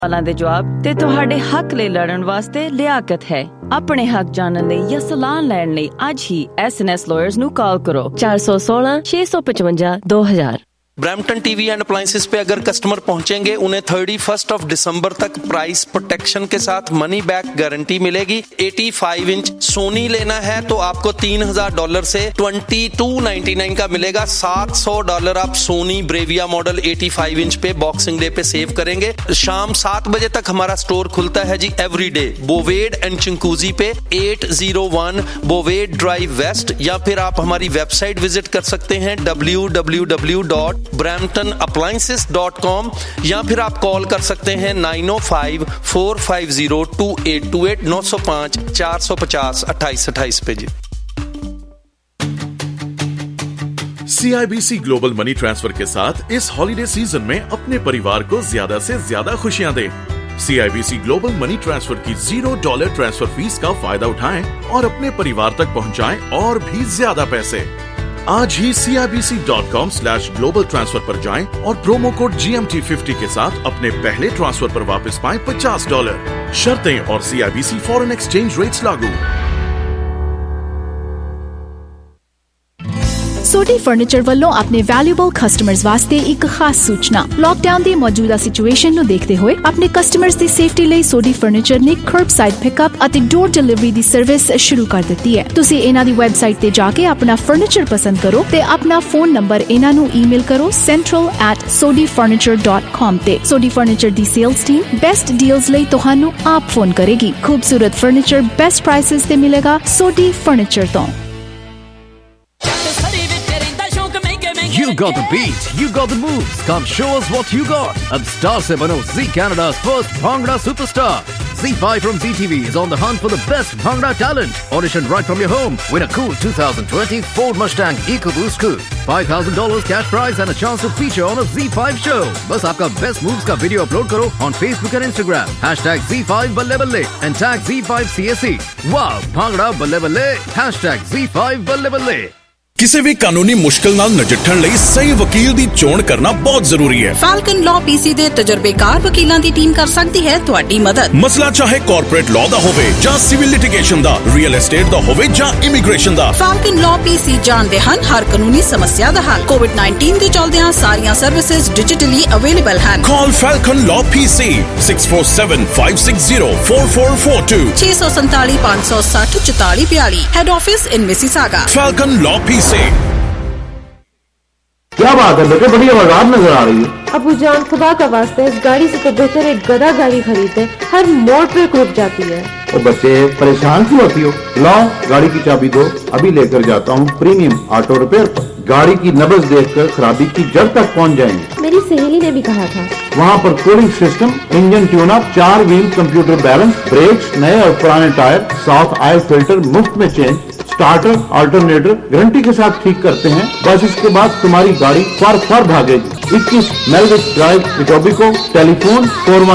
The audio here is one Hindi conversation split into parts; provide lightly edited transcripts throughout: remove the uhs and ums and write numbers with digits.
सवालों के जवाब ते तुहाडे हक ले लड़न वास्ते लियाकत है। अपने हक जानने लिए या सलाह लेने लिए आज ही SNS लॉयर्स नु कॉल करो 416 655 2000। ब्रैम्पटन टीवी एंड अप्लायंसेस पे अगर कस्टमर पहुंचेंगे उन्हें 31 दिसंबर तक प्राइस प्रोटेक्शन के साथ मनी बैक गारंटी मिलेगी। 85 इंच सोनी लेना है तो आपको $3,000 से $2299 का मिलेगा। $700 आप सोनी ब्रेविया मॉडल 85 इंच पे बॉक्सिंग डे पे सेव करेंगे। शाम 7 बजे तक हमारा स्टोर खुलता है जी एवरीडे बोवेड एंड चिंकूजी पे 801 बोवेड ड्राइव वेस्ट, या फिर आप हमारी वेबसाइट विजिट कर सकते हैं www.bramptonappliances.com, या फिर आप कॉल कर सकते हैं 905-450-2828 905-450-2828 पे जी। CIBC ग्लोबल मनी ट्रांसफर के साथ इस हॉलिडे सीजन में अपने परिवार को ज्यादा से ज्यादा खुशियां दें। CIBC ग्लोबल मनी ट्रांसफर की $0 ट्रांसफर फीस का फायदा उठाएं और अपने परिवार तक पहुंचाएं और भी ज्यादा पैसे। आज ही CIBC.com/global transfer पर जाएं और प्रोमो कोड GMT50 के साथ अपने पहले ट्रांसफर पर वापस पाएं $50। शर्तें और CIBC फॉरेन एक्सचेंज रेट्स लागू। सोडी फर्नीचर ਵੱਲੋਂ ਆਪਣੇ ਵੈਲਿਊਬਲ ਕਸਟਮਰਸ ਵਾਸਤੇ ਇੱਕ ਖਾਸ ਸੂਚਨਾ। ਲੌਕਡਾਊਨ ਦੀ ਮੌਜੂਦਾ ਸਿਚੁਏਸ਼ਨ ਨੂੰ ਦੇਖਦੇ ਹੋਏ ਆਪਣੇ ਕਸਟਮਰਸ ਦੀ ਸੇਫਟੀ ਲਈ ਸੋਡੀ ਫਰਨੀਚਰ ਨੇ ਕਰਬਸਾਈਡ ਪਿਕਅਪ ਅਤੇ ਡੋਰ ਡਿਲੀਵਰੀ ਦੀ ਸਰਵਿਸ ਸ਼ੁਰੂ ਕਰ ਦਿੱਤੀ ਹੈ। ਤੁਸੀਂ ਇਹਨਾਂ ਦੀ ਵੈਬਸਾਈਟ ਤੇ ਜਾ ਕੇ ਆਪਣਾ ਫਰਨੀਚਰ ਪਸੰਦ ਕਰੋ ਤੇ ਆਪਣਾ ਫੋਨ ਨੰਬਰ ਇਹਨਾਂ ਨੂੰ ਈਮੇਲ ਕਰੋ central@sodifurniture.com ਤੇ। ਸੋਡੀ ਫਰਨੀਚਰ ਦੀ ਸੇਲਸ ਟੀਮ ਬੈਸਟ ਡੀਲਸ ਲਈ ਤੁਹਾਨੂੰ ਆਪ ਫੋਨ ਕਰੇਗੀ। ਖੂਬਸੂਰਤ ਫਰਨੀਚਰ ਬੈਸਟ ਪ੍ਰਾਈਸਸ ਤੇ ਮਿਲੇਗਾ ਸੋਡੀ ਫਰਨੀਚਰ ਤੋਂ। You got the beat, you got the moves. Come show us what you got. Ab Star se bano Zee Canada's first Bhangra superstar. Z5 from ZTV is on the hunt for the best Bhangra talent. Audition right from your home. Win a cool 2020 Ford Mustang EcoBoost Coupe. $5,000 cash prize and a chance to feature on a Z5 show. बस आपका best moves का video upload करो on Facebook and Instagram. #Z5 बल्ले बल्ले and tag Z5 CSE. Wow, Bhangra बल्ले बल्ले. #Z5 बल्ले बल्ले। ਕਿਸੇ ਵੀ ਕਾਨੂੰਨੀ ਮੁਸ਼ਕਲ ਨਾਲ ਨਜਿੱਠਣ ਲਈ ਸਹੀ ਵਕੀਲ ਦੀ ਚੋਣ ਕਰਨਾ ਬਹੁਤ ਜ਼ਰੂਰੀ ਹੈ। ਫਾਲਕਨ ਲਾਅ ਪੀਸੀ ਦੇ ਤਜਰਬੇਕਾਰ ਵਕੀਲਾਂ ਦੀ ਟੀਮ ਕਰ ਸਕਦੀ ਹੈ ਤੁਹਾਡੀ ਮਦਦ। ਮਸਲਾ ਚਾਹੇ ਕਾਰਪੋਰੇਟ ਲਾਅ ਦਾ ਹੋਵੇ ਜਾਂ ਸਿਵਲ ਲਿਟੀਗੇਸ਼ਨ ਦਾ, ਰੀਅਲ ਏਸਟੇਟ ਦਾ ਹੋਵੇ ਜਾਂ ਇਮੀਗ੍ਰੇਸ਼ਨ ਦਾ। ਫਾਲਕਨ ਲਾਅ ਪੀਸੀ ਜਾਣਦੇ ਹਨ ਹਰ ਕਾਨੂੰਨੀ ਸਮੱਸਿਆ ਦਾ ਹੱਲ। ਕੋਵਿਡ-19 ਦੇ ਚੱਲਦਿਆਂ ਸਾਰੀਆਂ ਸਰਵਿਸਿਜ਼ ਡਿਜੀਟਲੀ ਅਵੇਲੇਬਲ ਹਨ। Call Falcon Law PC 647-560-4442 647 560 4442। Head office in Mississauga. Falcon Law PC। क्या बात है बेटे, बड़ी आवाज़ नजर आ रही है। अबू जान खुदा का वास्ता इस गाड़ी से तो बेहतर एक गधा गाड़ी खरीदे, हर मोड़ पे रुक जाती है। ओ बच्चे परेशान क्यों होती हो? लाओ गाड़ी की चाबी दो, अभी लेकर जाता हूँ प्रीमियम ऑटो रिपेयर पर। गाड़ी की नब्ज देखकर खराबी की जड़ तक पहुँच जाएंगे। मेरी सहेली ने भी कहा था। वहाँ पर cooling system, engine tune up, 4 wheel computer balance, brakes नए और पुराने टायर, साफ ऑयल फिल्टर मुफ्त में चेंज, स्टार्टर अल्टरनेटर गारंटी के साथ ठीक करते हैं। बस इसके बाद तुम्हारी गाड़ी फर भागेगी। 21 मेलविच ड्राइव इटोबिको। टेलीफोन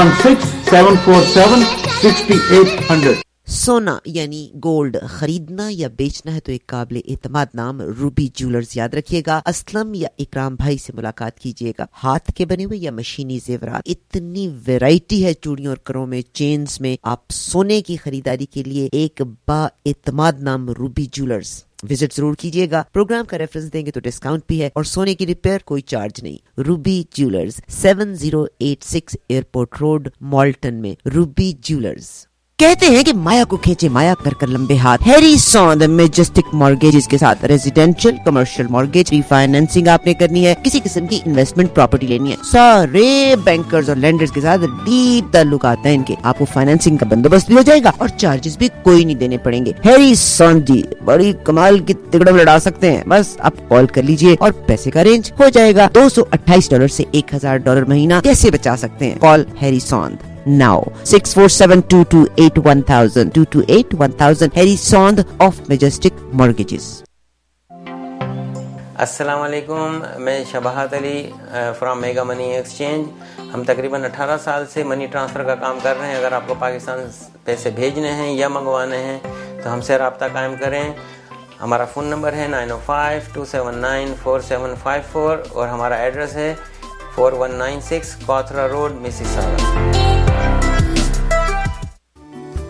416-747-6800। सोना यानी गोल्ड खरीदना या बेचना है तो एक काबिल एतमाद नाम रूबी ज्वेलर्स याद रखिएगा। असलम या इकराम भाई से मुलाकात कीजिएगा। हाथ के बने हुए या मशीनी जेवरात, इतनी वैरायटी है चूड़ियों और करों में, चेन्स में। आप सोने की खरीदारी के लिए एक बा एतमाद नाम रूबी ज्वेलर्स विजिट जरूर कीजिएगा। प्रोग्राम का रेफरेंस देंगे तो डिस्काउंट भी है और सोने की रिपेयर कोई चार्ज नहीं। Ruby jewellers 7086 airport road Malton में। Ruby jewellers. कहते हैं कि माया को खींचे माया कर कर लंबे हाथ। हैरी सॉन्द मेजेस्टिक मॉर्गेजेस के साथ रेजिडेंशियल कमर्शियल मॉर्गेज रीफाइनेंसिंग आपने करनी है, किसी किस्म की इन्वेस्टमेंट प्रॉपर्टी लेनी है, सारे बैंकर्स और लेंडर्स के साथ डीप ताल्लुकात हैं इनके। आपको फाइनेंसिंग का बंदोबस्त भी हो जाएगा और चार्जेस भी कोई नहीं देने पड़ेंगे। हैरी सॉन्द जी बड़ी कमाल की तिकड़म लड़ा सकते हैं। बस आप कॉल कर लीजिए और पैसे का अरेंज हो जाएगा। $228 से $1,000 महीना कैसे बचा सकते हैं? Call Harry Sond now 647-228-1000 228-1000 Harry Sond of Majestic Mortgages। अस्सलाम वालेकुम, मैं Shabahat Ali from mega money exchange. हम तकरीबन 18 साल से मनी ट्रांसफ़र का काम कर रहे हैं। अगर आपको पाकिस्तान पैसे भेजने हैं या मंगवाने हैं तो हमसे रब्ता कायम करें। हमारा फ़ोन नंबर है 905-279-4754 और हमारा एड्रेस है 4196 कॉथरा रोड मिसिसागा।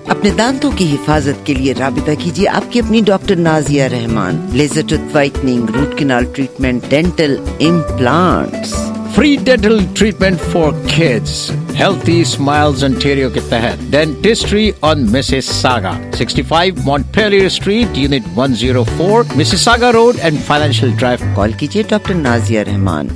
अपने दांतों की हिफाजत के लिए राबिता कीजिए आपकी अपनी doctor Nazia Rahman. Laser tooth whitening, root canal treatment, dental implants, free dental treatment for kids, healthy smiles Ontario के तहत dentistry on Mississauga, 65 Montpellier street, unit 104, Mississauga road and financial drive. Call कीजिए doctor Nazia Rahman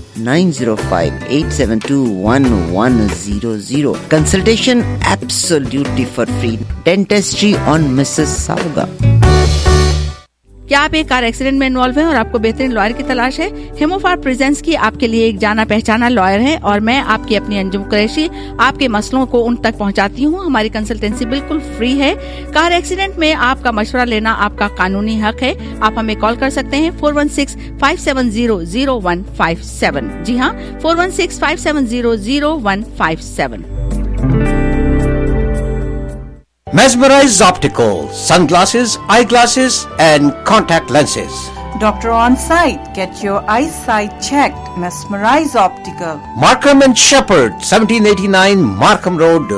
905-872-1100। Consultation absolutely for free. Dentistry on Mississauga. क्या आप एक कार एक्सीडेंट में इन्वॉल्व हैं और आपको बेहतरीन लॉयर की तलाश है? हेमोफार प्रेजेंस की आपके लिए एक जाना पहचाना लॉयर है और मैं आपकी अपनी अंजुम कुरैशी आपके मसलों को उन तक पहुंचाती हूं। हमारी कंसल्टेंसी बिल्कुल फ्री है। कार एक्सीडेंट में आपका मशवरा लेना आपका कानूनी हक है। आप हमें कॉल कर सकते हैं 416-570-0157। जी हाँ, 416-570-0157। Mesmerize Optical, sunglasses, eyeglasses and contact lenses. Doctor on site. Get your eyesight checked. Mesmerize Optical. Markham and Shepherd, 1789 Markham Road,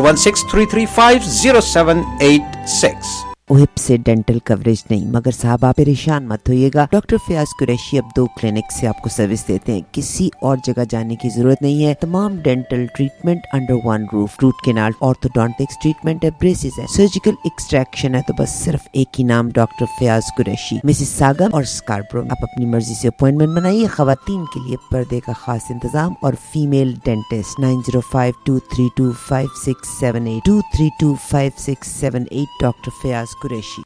416-335-0786. ओहिप से डेंटल कवरेज नहीं, मगर साहब आप परेशान मत होइएगा। डॉक्टर फयाज कुरैशी अब 2 क्लिनिक से आपको सर्विस देते हैं। किसी और जगह जाने की जरूरत नहीं है। तमाम dental treatment under one roof. Root canal, orthodontics treatment है, ब्रेसेस है, सर्जिकल एक्सट्रैक्शन है, तो बस सिर्फ एक ही नाम, डॉक्टर फयाज कुरैशी, मिसिसागा और स्कार्बरो। आप अपनी मर्जी से अपॉइंटमेंट बनाइए। खवातीन के लिए पर्दे का खास इंतजाम और female dentist 905-232-5678 232-5678 doctor Fayaz Qureshi.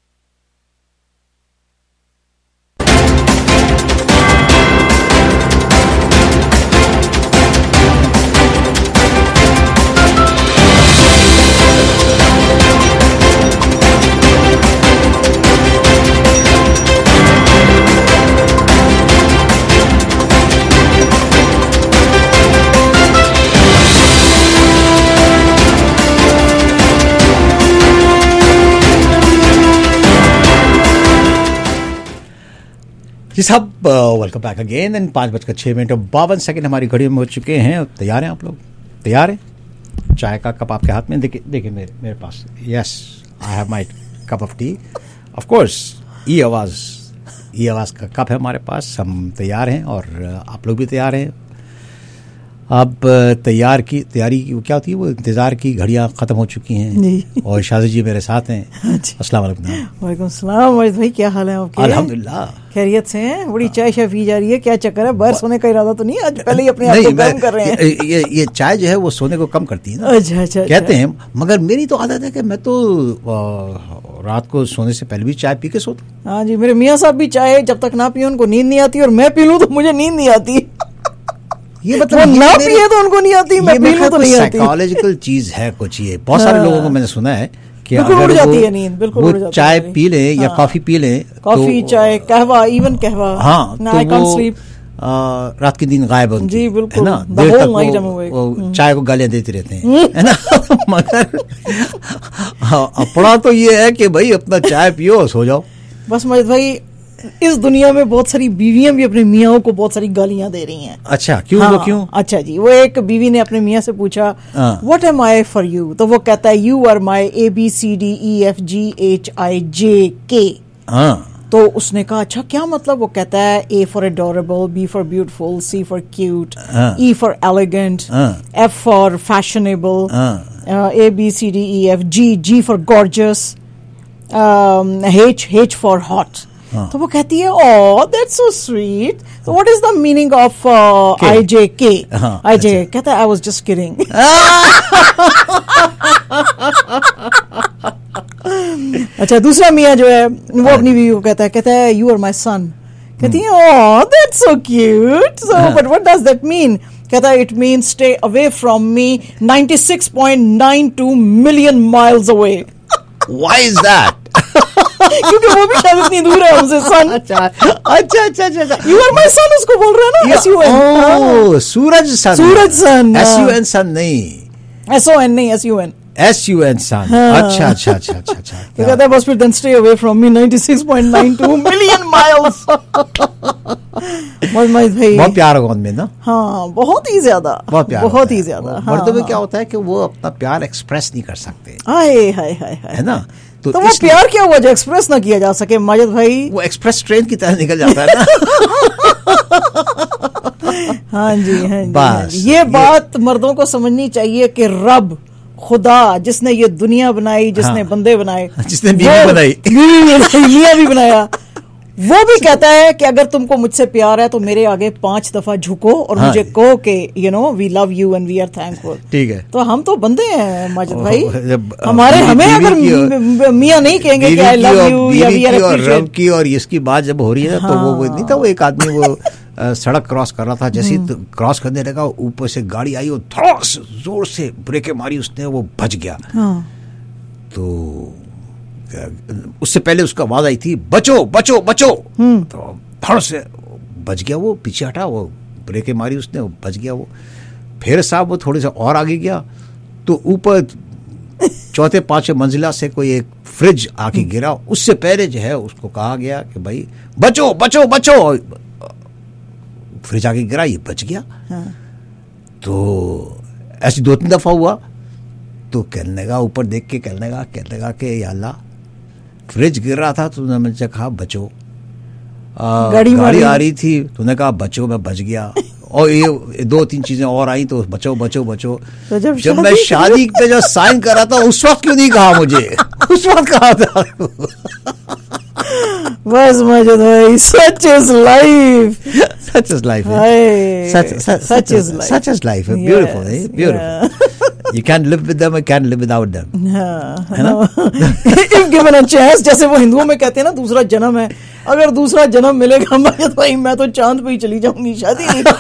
जी साहब, वेलकम बैक अगेन। एंड 5:06 हमारी घड़ी में हो चुके हैं। तैयार हैं आप लोग? तैयार हैं? चाय का कप आपके हाथ में? देखिए मेरे पास। Yes, I have my cup of tea. Of course e Awaz का कप है हमारे पास। हम तैयार हैं और आप लोग भी तैयार हैं। अब तैयारी क्या होती है? वो इंतजार की घड़ियां खत्म हो चुकी हैं और शादी जी मेरे साथ हैं। अस्सलाम वालेकुम। वालेकुम सलाम। भाई क्या हाल है आपके? अल्हम्दुलिल्लाह खैरियत से हैं? बड़ी चाय पी जा रही है, क्या चक्कर है? बाहर सोने का इरादा तो नहीं? आज पहले ही अपने आप को गर्म कर रहे हैं। ये चाय जो है वो सोने को कम करती है ना। अच्छा कहते हैं, मगर मेरी तो आदत है कि मैं तो रात को सोने से पहले भी चाय पी के सोता हूँ। हाँ जी, मेरे मियाँ साहब भी चाय जब तक ना पिए उनको नींद नहीं आती, और मैं पी लूँ तो मुझे नींद नहीं आती। ये मतलब ना पिए तो उनको नहीं आती, मैं पी लूं तो नहीं आती। साइकोलॉजिकल चीज है कुछ। ये बहुत सारे लोगों को मैंने सुना है कि अगर वो चाय पी लें या कॉफी पी लें, कॉफी, चाय, कहवा, इवन कहवा, हाँ, तो वो रात के दिन गायब होती जी, बिल्कुल, है ना। देर तक वो चाय को गालियां देते रहते हैं, है ना। मगर अपना तो ये है कि भाई अपना चाय पियो सो जाओ बस। मजिद भाई, इस दुनिया में बहुत सारी बीवियां भी अपने मियाँ को बहुत सारी गालियां दे रही हैं। अच्छा, क्यों? हाँ, वो क्यों? अच्छा जी, वो एक बीवी ने अपने मियाँ से पूछा, what am I for you? तो वो कहता है, यू आर माई ABCDEFGHIJK। तो उसने कहा, अच्छा क्या मतलब? वो कहता है, A for adorable, B for beautiful, C for cute, E for elegant, F for fashionable, ABCDEFG, G for gorgeous, H for hot. तो वो कहती है, ओह दैट्स सो स्वीट, तो what is the meaning of IJK? IJK कहता है, आई वाज जस्ट किडिंग। अच्छा, दूसरा मियाँ जो है वो अपनी बीवी को कहता है यू आर माय सन। कहती है, oh that's so cute, so but what does that mean? कहता है, it means stay away from me 96.92 million miles away. Why is that? क्योंकि वो भी शायद इतनी दूर है हमसे। सन। अच्छा, यू आर माय सन उसको बोल रहे हैं ना। SUN। सूरज सन। SUN सन नहीं, SON नहीं, SUN सन। अच्छा। तो कहता है, बस फिर then stay away from me 96.92 million miles. Mohammad भाई बहुत प्यार होगा उनमें ना। हाँ, बहुत ही ज्यादा, बहुत ही ज्यादा। मर्दों में क्या होता है कि वो अपना प्यार एक्सप्रेस नहीं कर सकते, हाय हाय हाय, है ना। तो वो प्यार क्या हुआ जो एक्सप्रेस ना किया जा सके माजिद भाई? वो एक्सप्रेस ट्रेन की तरह निकल जाता है ना। हाँ जी, हाँ जी, ये बात मर्दों को समझनी चाहिए कि रब खुदा जिसने ये दुनिया बनाई, जिसने बंदे बनाए, जिसने बीवी बनाई, मियां भी बनाया, वो भी कहता है कि अगर तुमको मुझसे प्यार है तो मेरे आगे 5 दफा झुको और मुझे कहो कि you know we love you and we are thankful. ठीक है, तो हम तो बंदे हैं माजिद भाई, हमें अगर मियां नहीं कहेंगे कि आई लव यू या वी आर अप्रिशिएट की, और इसकी बात जब हो रही है तो वो नहीं था, वो एक आदमी वो सड़क क्रॉस कर रहा था, जैसे ही क्रॉस करने लगा ऊपर से गाड़ी आई और थोड़ा जोर से ब्रेकें मारी उसने, वो बच गया। तो उससे पहले उसका आवाज आई थी बचो बचो बचो, तो धड़ से बच गया, वो पीछे हटा, वो ब्रेकें मारी उसने, वो बच गया। वो फिर साहब वो थोड़ी सा और आगे गया तो ऊपर 4-5 मंजिला से कोई एक फ्रिज आके गिरा, उससे पहले जो है उसको कहा गया कि भाई बचो बचो बचो, फ्रिज आके गिरा, ये बच गया। तो ऐसी 2-3 दफा हुआ, तो कहने लगा, ऊपर देख के कहने लगा कि या अल्लाह, फ्रिज गिर रहा था, तूने मुझे कहा बचो, गाड़ी आ रही थी, तूने कहा बचो, मैं बच गया, और ये 2-3 चीजें और आई तो बचो बचो बचो। तो जब मैं शादी पे जो साइन कर रहा था उस वक्त क्यों नहीं कहा मुझे? उस वक्त कहा था। बस माजिद भाई, such is life, such is life, such is life, such is life, beautiful, beautiful. You can't live with them, you can't live without them, है ना? If given a chance, जैसे वो हिंदुओं में कहते हैं ना दूसरा जन्म है, अगर दूसरा जन्म मिलेगा माजिद भाई, मैं तो चांद पे ही चली जाऊंगी, शादी नहीं।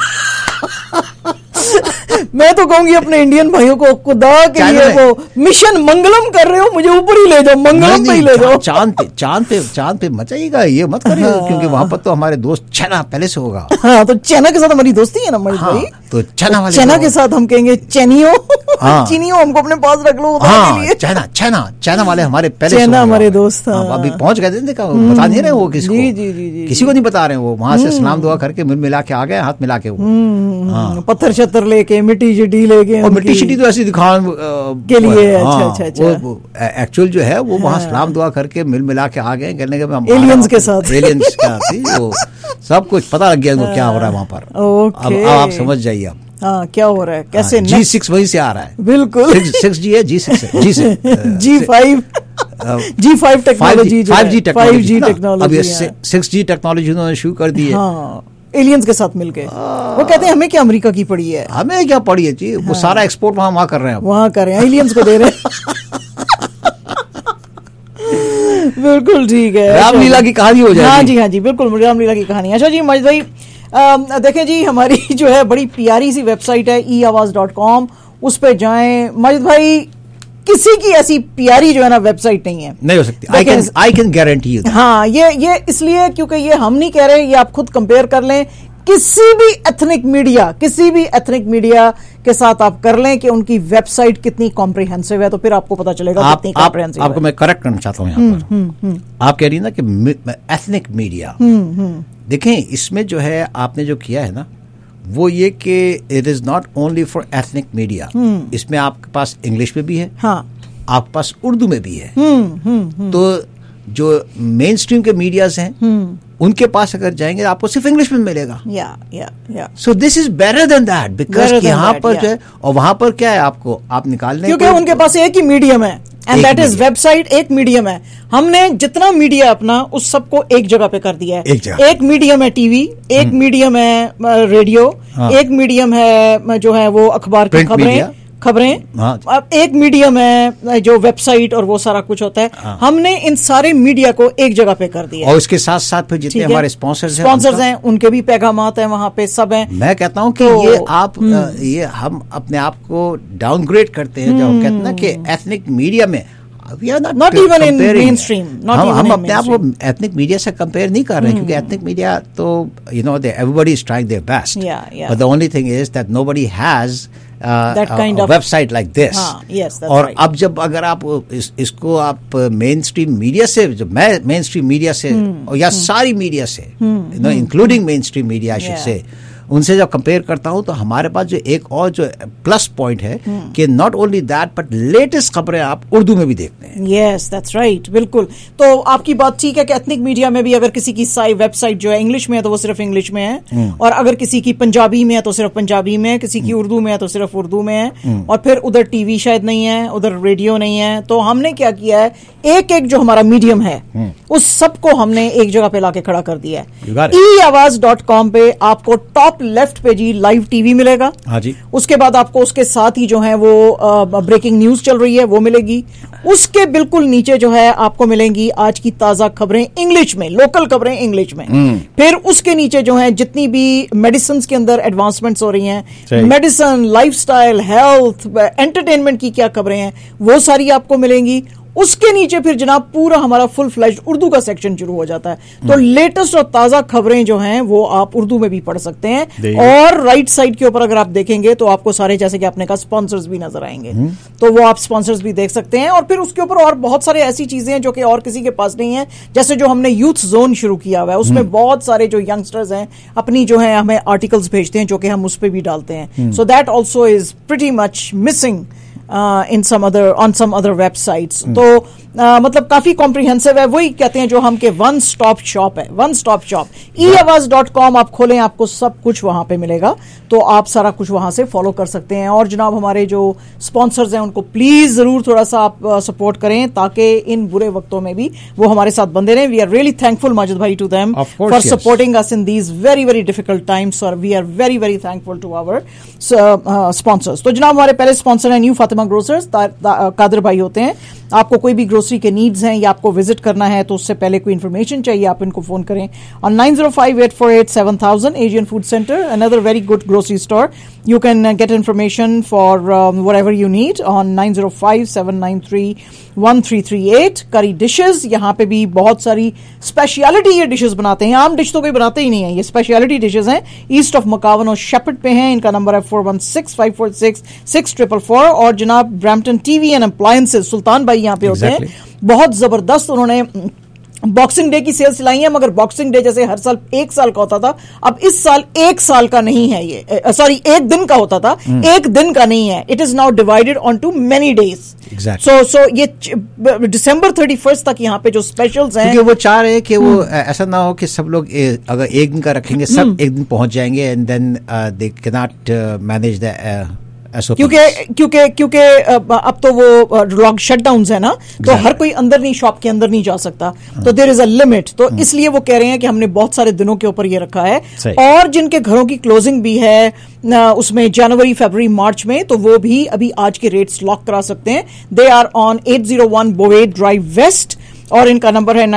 मैं तो कहूंगी अपने इंडियन भाइयों को, खुदा के लिए वो मिशन मंगलम कर रहे हो, मुझे ऊपर ही ले जाओ, मंगलम पे ही ले जाओ। चांद पे मत जाइएगा, ये मत करिए, क्योंकि वहां पर तो हमारे दोस्त चाइना पहले से होगा। हाँ, तो चाइना के साथ हमारी दोस्ती है ना माजिद भाई, तो चाइना के साथ हम कहेंगे चैनियो, चीनियो हमको अपने पास रख लो। चाइना वाले हमारे पहले, चाइना हमारे दोस्त अभी पहुंच गए, देखा, बता नहीं रहे वो किसी को, किसी को नहीं बता रहे, वो वहां से सलाम दुआ करके मिल मिला के आ गए, हाथ मिला के, वो पत्थर शत्तर लेके, मिट्टी शिट्टी लेके, और मिट्टी शिट्टी तो ऐसी दिखाने के लिए। अच्छा, वो एक्चुअल जो है वो वहाँ सलाम दुआ करके मिल मिला के आ गए, कहने के एलियंस के साथ, एलियंस का वो सब कुछ पता लग गया उनको क्या हो रहा है वहाँ पर। अब आप समझ जाइए, अब हाँ क्या हो रहा है, कैसे G6 वहीं से आ रहा है, बिल्कुल 6G है, G6 है, G5 technology, 5G technology, 6G technology उन्होंने शुरू कर दी है एलियंस के साथ मिलके। वो कहते हैं हमें क्या अमेरिका की पड़ी है, हमें क्या पड़ी है जी, वो सारा एक्सपोर्ट वहाँ कर रहे हैं, वहाँ कर रहे हैं, एलियंस को दे रहे हैं। बिल्कुल ठीक है, रामलीला की कहानी हो जाएगी। हाँ जी बिल्कुल, रामलीला की कहानी। अच्छा जी माजिद भाई, देखें जी, हमारी जो है बड़ी प्यारी सी वेबसाइट है eawaz.com, उस पे जाएं माजिद भाई, किसी की ऐसी प्यारी जो है ना वेबसाइट नहीं हो सकती, आई कैन गारंटी यू। हाँ, ये इसलिए क्योंकि ये हम नहीं कह रहे, ये आप खुद कंपेयर कर लें, किसी भी एथनिक मीडिया के साथ आप कर लें कि उनकी वेबसाइट कितनी कॉम्प्रिहेंसिव है, तो फिर आपको पता चलेगा कितनी कॉम्प्रिहेंसिव है। आपको मैं करेक्ट करना चाहता हूँ यहाँ पर, आप कह रही ना कि एथनिक मीडिया, देखें इसमें जो है आपने जो किया है ना, वो ये कि it is not only for ethnic media, इसमें आपके पास इंग्लिश में भी है, आपके पास उर्दू में भी है। तो जो मेन स्ट्रीम के मीडियाज हैं उनके पास अगर जाएंगे आपको सिर्फ इंग्लिश में मिलेगा। So this is better than that, because यहाँ पर जो है, और वहां पर क्या है, आपको आप निकालने, क्योंकि उनके पास एक ही मीडियम है, एंड दैट इज वेबसाइट, एक मीडियम है। हमने जितना मीडिया अपना उस सबको एक जगह पे कर दिया है, एक मीडियम है टीवी, एक मीडियम है रेडियो, एक मीडियम है जो है वो अखबार की खबरें, अब एक मीडियम है जो वेबसाइट और वो सारा कुछ होता है। हमने इन सारे मीडिया को एक जगह पे कर दिया, और उसके साथ साथ फिर जितने हमारे स्पॉन्सर्स हैं उनके भी पैगामात हैं वहां पे, सब हैं। मैं कहता हूं कि ये हम अपने आप को डाउनग्रेड करते हैं, जब कहते हैं ना कि एथनिक मीडिया में we are not even in mainstream, हम अपने आप को एथनिक मीडिया से कंपेयर नहीं कर रहे, क्योंकि एथनिक मीडिया तो everybody is trying their best, but the only thing is that nobody has that kind of website like this. Yes, that's और right. अब जब अगर आप इसको आप मेन स्ट्रीम मीडिया से, जब मैं मेन स्ट्रीम मीडिया से या सारी मीडिया से, including mainstream media I should say, उनसे जब कंपेयर करता हूं तो हमारे पास जो एक और जो प्लस पॉइंट है कि not only that but latest खबरें आप उर्दू में भी देखते हैं. यस, दैट्स राइट, बिल्कुल. तो आपकी बात ठीक है कि एथनिक मीडिया में भी अगर किसी की वेबसाइट जो है इंग्लिश में है तो वो सिर्फ इंग्लिश में है, और अगर किसी की पंजाबी में है तो सिर्फ पंजाबी में है, किसी की उर्दू में है तो सिर्फ उर्दू में है, और फिर उधर टीवी शायद नहीं है, उधर रेडियो नहीं है. तो हमने क्या किया है, एक एक जो हमारा मीडियम है उस सबको हमने एक जगह पे लाके खड़ा कर दिया है. eawaz.com पे आपको टॉप लेफ्ट पे जी लाइव टीवी मिलेगा. हाँ जी. उसके बाद आपको उसके साथ ही जो है वो ब्रेकिंग न्यूज चल रही है वो मिलेगी. उसके बिल्कुल नीचे जो है आपको मिलेंगी आज की ताजा खबरें इंग्लिश में, लोकल खबरें इंग्लिश में. फिर उसके नीचे जो है जितनी भी मेडिसिन के अंदर एडवांसमेंट्स हो रही हैं, मेडिसिन, लाइफस्टाइल, हेल्थ, एंटरटेनमेंट की क्या खबरें हैं वो सारी आपको मिलेंगी. उसके नीचे फिर जनाब पूरा हमारा फुल फ्लैश्ड उर्दू का सेक्शन शुरू हो जाता है. तो लेटेस्ट और ताजा खबरें जो हैं वो आप उर्दू में भी पढ़ सकते हैं. और राइट साइड के ऊपर अगर आप देखेंगे तो आपको सारे, जैसे कि आपने कहा, स्पॉन्सर्स भी नजर आएंगे. तो वो आप स्पॉन्सर्स भी देख सकते हैं. और फिर उसके ऊपर और बहुत सारे ऐसी चीजें हैं जो कि और किसी के पास नहीं है. जैसे जो हमने यूथ जोन शुरू किया हुआ है, उसमें बहुत सारे जो यंगस्टर्स हैं अपनी जो है हमें आर्टिकल्स भेजते हैं जो कि हम उस पर भी डालते हैं. So that also is pretty much missing in some other websites. तो मतलब काफी कॉम्प्रिहेंसिव है. वही कहते हैं जो हम के वन स्टॉप शॉप है, वन स्टॉप शॉप. eawaz.com आप खोलें, आपको सब कुछ वहां पे मिलेगा. तो आप सारा कुछ वहां से फॉलो कर सकते हैं. और जनाब हमारे जो स्पॉन्सर्स हैं उनको प्लीज जरूर थोड़ा सा आप सपोर्ट करें ताकि इन बुरे वक्तों में भी वो हमारे साथ बंदे रहें. We are really thankful Majid भाई to them for supporting us in these very very difficult times. और we are very very thankful to our sponsors. तो जनाब हमारे पहले स्पॉन्सर है न्यू फातिमा ग्रोसर्स. कादर भाई होते हैं. आपको कोई भी ग्रोसरी के नीड्स हैं या आपको विजिट करना है तो उससे पहले कोई इन्फॉर्मेशन चाहिए, आप इनको फोन करें on 9058487000. Asian Food Center, another very good grocery store. You can get information for whatever you need on 9057931338. करी डिशेस, यहाँ पे भी बहुत सारी स्पेशलिटी ये डिशेस बनाते हैं. आम डिश तो कोई बनाते ही नहीं है, ये स्पेशलिटी डिशेस हैं. ईस्ट ऑफ मकावन और शेपर्ड पे हैं. इनका नंबर है 4165466444. और जनाब Brampton TV and appliances Sultan भाई यहाँ पे होते हैं. बहुत जबरदस्त उन्होंने बॉक्सिंग डे की सेल चलाई है, मगर बॉक्सिंग डे जैसे हर साल एक साल का होता था, अब इस साल एक साल का नहीं है ये, सॉरी एक दिन का होता था, एक दिन का नहीं है. It is now divided on too many days. सो ये December 31 तक यहाँ पे जो स्पेशल्स हैं, क्योंकि वो चाह रहे हैं कि वो ऐसा ना हो कि सब लोग अगर एक दिन का रखेंगे सब एक दिन पहुंच जाएंगे and then they can not manage the. क्योंकि अब तो वो लॉक शटडाउन्स है ना, तो हर कोई अंदर नहीं, शॉप के अंदर नहीं जा सकता. तो देयर इज अ लिमिट. तो इसलिए वो कह रहे हैं कि हमने बहुत सारे दिनों के ऊपर ये रखा है. और जिनके घरों की क्लोजिंग भी है उसमें जनवरी, फरवरी, मार्च में, तो वो भी अभी आज के रेट्स लॉक करा सकते हैं. They are on 801 Bovaird drive west और इनका नंबर है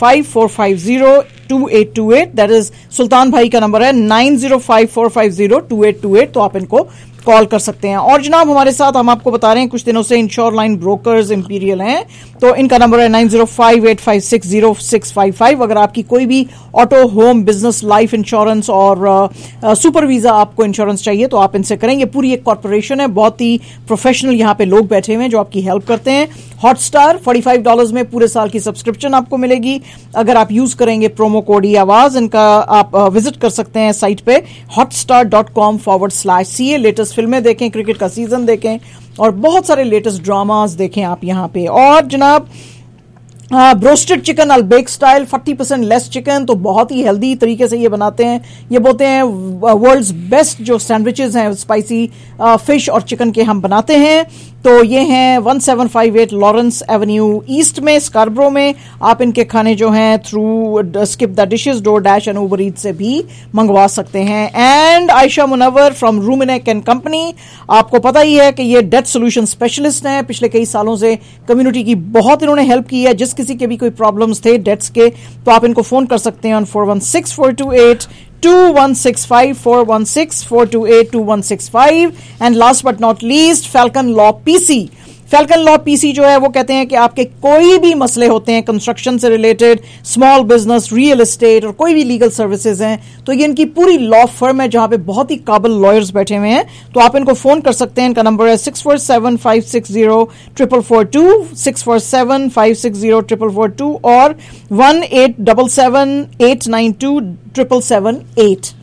9054502828. दैट इज सुल्तान भाई का नंबर है 9054502828. तो आप इनको कॉल कर सकते हैं. और जनाब हमारे साथ हम आपको बता रहे हैं कुछ दिनों से इंश्योर लाइन ब्रोकर्स इंपीरियल हैं. तो इनका नंबर है 9058560655. अगर आपकी कोई भी auto, home, business, life insurance और सुपर वीजा आपको इंश्योरेंस चाहिए तो आप इनसे करें. ये पूरी एक कॉर्पोरेशन है, बहुत ही प्रोफेशनल यहाँ पे लोग बैठे हुए हैं जो आपकी हेल्प करते हैं. हॉटस्टार $45 में पूरे साल की सब्सक्रिप्शन आपको मिलेगी अगर आप यूज करेंगे प्रोमो कोड आवाज. इनका आप विजिट कर सकते हैं साइट पे hotstar.com/ca. लेटेस्ट फिल्में देखें, क्रिकेट का सीजन देखें और बहुत सारे लेटेस्ट ड्रामास देखें आप यहाँ पे. और जनाब broasted chicken Albaik style 40% less chicken, तो बहुत ही हेल्दी तरीके से ये बनाते हैं. ये बोलते हैं वर्ल्ड्स बेस्ट जो सैंडविचेस हैं स्पाइसी फिश और चिकन के हम बनाते हैं. तो ये हैं 1758 लॉरेंस एवेन्यू ईस्ट में, स्कारब्रो में. आप इनके खाने जो हैं through skip the dishes, DoorDash and Uber eat से भी मंगवा सकते हैं. एंड आयशा मुनव्वर फ्रॉम रूमिनेक एंड कंपनी, आपको पता ही है कि ये डेट सोल्यूशन स्पेशलिस्ट हैं. पिछले कई सालों से कम्युनिटी की बहुत इन्होंने हेल्प की है. जिस किसी के भी कोई प्रॉब्लम्स थे डेट्स के, तो आप इनको फोन कर सकते हैं on 416-428-2165 416-428-2165. And last but not least, Falcon law PC. Falcon law PC जो है वो कहते हैं कि आपके कोई भी मसले होते हैं कंस्ट्रक्शन से related, small business, real estate और कोई भी लीगल सर्विसेज हैं, तो ये इनकी पूरी लॉ फर्म है जहां पे बहुत ही काबिल लॉयर्स बैठे हुए हैं। तो आप इनको फोन कर सकते हैं। इनका नंबर है 647-560-4442, 647-560-4442 और 1-877-892-7778।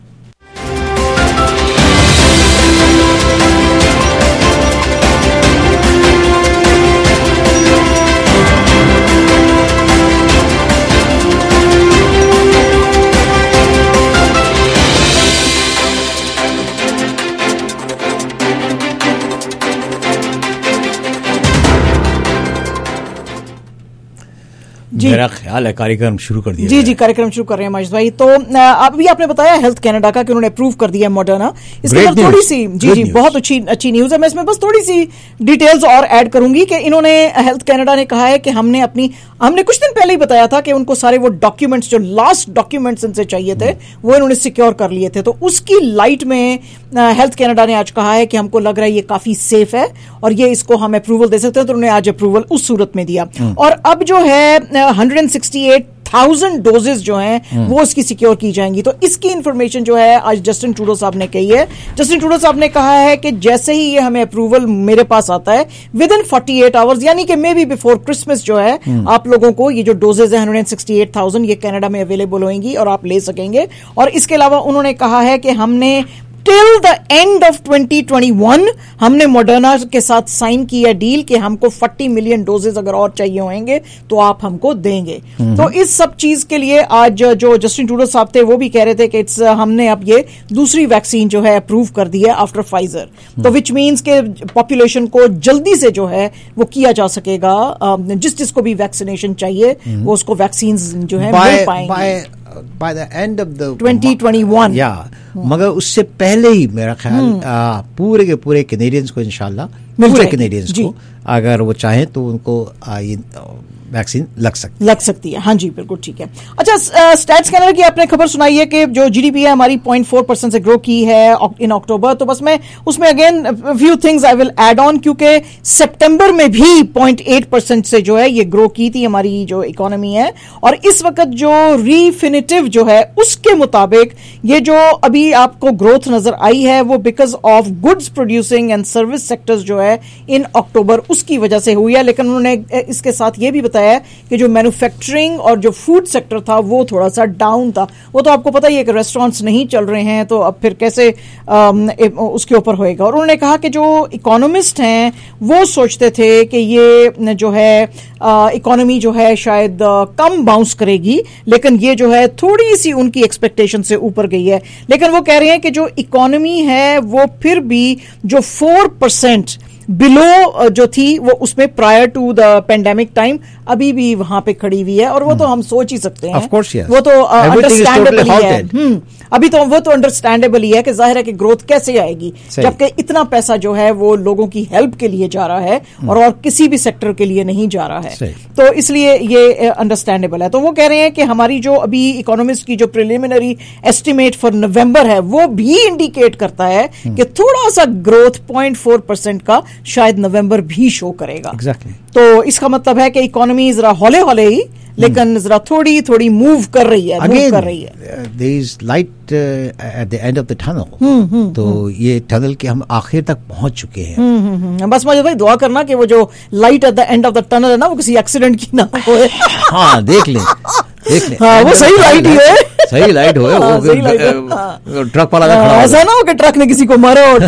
मेरा ख्याल है कार्यक्रम शुरू कर दिया। जी कार्यक्रम शुरू कर रहे हैं माजिद भाई। तो अभी आपने बताया हेल्थ कनाडा का कि उन्होंने अप्रूव कर दिया मॉडर्ना। इसके अंदर थोड़ी सी जी बहुत अच्छी न्यूज है। मैं इसमें बस थोड़ी सी डिटेल्स और ऐड करूंगी कि इन्होंने हेल्थ कनाडा ने कहा है कि हमने कुछ दिन पहले ही बताया था कि उनको सारे वो डॉक्यूमेंट्स जो लास्ट डॉक्यूमेंट्स इनसे चाहिए थे वो इन्होंने सिक्योर कर लिए थे। तो उसकी लाइट में हेल्थ कनाडा ने आज कहा है कि हमको लग रहा है ये काफी सेफ है और ये इसको हम अप्रूवल दे सकते हैं। तो उन्होंने आज अप्रूवल उस सूरत में दिया। और अब जो है 168,000 डोजेज जो हैं वो इसकी सिक्योर की जाएंगी। तो इसकी इंफॉर्मेशन जो है आज जस्टिन ट्रूडो साहब ने कही है। जस्टिन ट्रूडो साहब ने कहा है कि जैसे ही ये हमें अप्रूवल मेरे पास आता है विद इन 48 आवर्स, यानी कि मे बी बिफोर क्रिसमस जो है आप लोगों को ये जो डोजेज है 168,000 ये कनाडा में अवेलेबल होंगी और आप ले सकेंगे। और इसके अलावा उन्होंने कहा है कि हमने टिल द एंड ऑफ 2021 हमने मॉडर्ना के साथ साइन की है डील कि हमको 40 मिलियन डोजेज अगर और चाहिए होंगे तो आप हमको देंगे। तो इस सब चीज के लिए आज जो जस्टिन ट्रूडो साहब थे वो भी कह रहे थे कि हमने अब ये दूसरी वैक्सीन जो है अप्रूव कर दी है आफ्टर फाइजर। तो विच मीन्स के पॉपुलेशन को जल्दी से जो है वो किया जा सकेगा। जिसको भी वैक्सीनेशन चाहिए वो उसको वैक्सीन जो है मिल पाएंगे by the end of the 2021। मगर उससे पहले ही मेरा ख्याल पूरे के पूरे कैनेडियंस को इंशाल्लाह पूरे कैनेडियंस को अगर वो चाहें तो उनको वैक्सीन लग सकती है। हाँ जी बिल्कुल ठीक है। अच्छा, स्टैट्स कैनाडा की आपने खबर सुनाई है कि जो जीडीपी है हमारी 0.4% से ग्रो की है इन अक्टूबर। तो बस मैं उसमें again few things I will add on, क्योंकि सितंबर में भी 0.8% से जो है ये ग्रो की थी हमारी जो इकोनॉमी है। और इस वक्त जो रीफिनिटिव जो है उसके मुताबिक ये जो अभी आपको ग्रोथ नजर आई है वो because of goods producing and service sectors जो है इन अक्टूबर उसकी वजह से हुई है। लेकिन उन्होंने इसके साथ ये भी बताया कि जो मैन्युफैक्चरिंग और जो फूड सेक्टर था वो थोड़ा सा डाउन था। वो तो आपको पता ही है कि रेस्टोरेंट्स नहीं चल रहे हैं तो अब फिर कैसे उसके ऊपर होएगा। और उन्होंने कहा कि जो इकोनॉमिस्ट हैं वो सोचते थे कि ये जो है इकोनॉमी जो है शायद कम बाउंस करेगी, लेकिन ये जो है थोड़ी सी उनकी एक्सपेक्टेशन से ऊपर गई है। लेकिन वो कह रहे हैं कि जो इकोनॉमी है वो फिर भी जो 4% बिलो जो थी वो उसमें prior to the pandemic time अभी भी वहां पे खड़ी हुई है। और वो तो हम सोच ही सकते हैं, वो तो अंडरस्टैंडेबल ही है। अभी तो वो तो अंडरस्टैंडेबल ही है कि जाहिर है कि ग्रोथ कैसे आएगी जबकि इतना पैसा जो है वो लोगों की हेल्प के लिए जा रहा है और किसी भी सेक्टर के लिए नहीं जा रहा है। तो इसलिए ये अंडरस्टैंडेबल है। तो वो कह रहे हैं कि हमारी जो अभी इकोनॉमिस्ट की जो प्रिलिमिनरी एस्टिमेट फॉर नवंबर है वो भी इंडिकेट करता है कि थोड़ा सा ग्रोथ 0.4% का शायद नवंबर भी शो करेगा। तो इसका मतलब है कि इकोनॉमी जरा हौले हौले ही लेकिन जरा थोड़ी थोड़ी मूव कर रही है। there is light at the end of the tunnel। तो ये टनल के हम आखिर तक पहुंच चुके हैं। बस मुझे भाई दुआ करना कि वो जो light at the end of the tunnel है ना वो किसी एक्सीडेंट की ना हो। हाँ देख ले हाँ, वो सही लाइट ही है, सही लाइट हो ट्रक वाला खड़ा ऐसा ना हो कि ट्रक ने किसी को मारा हो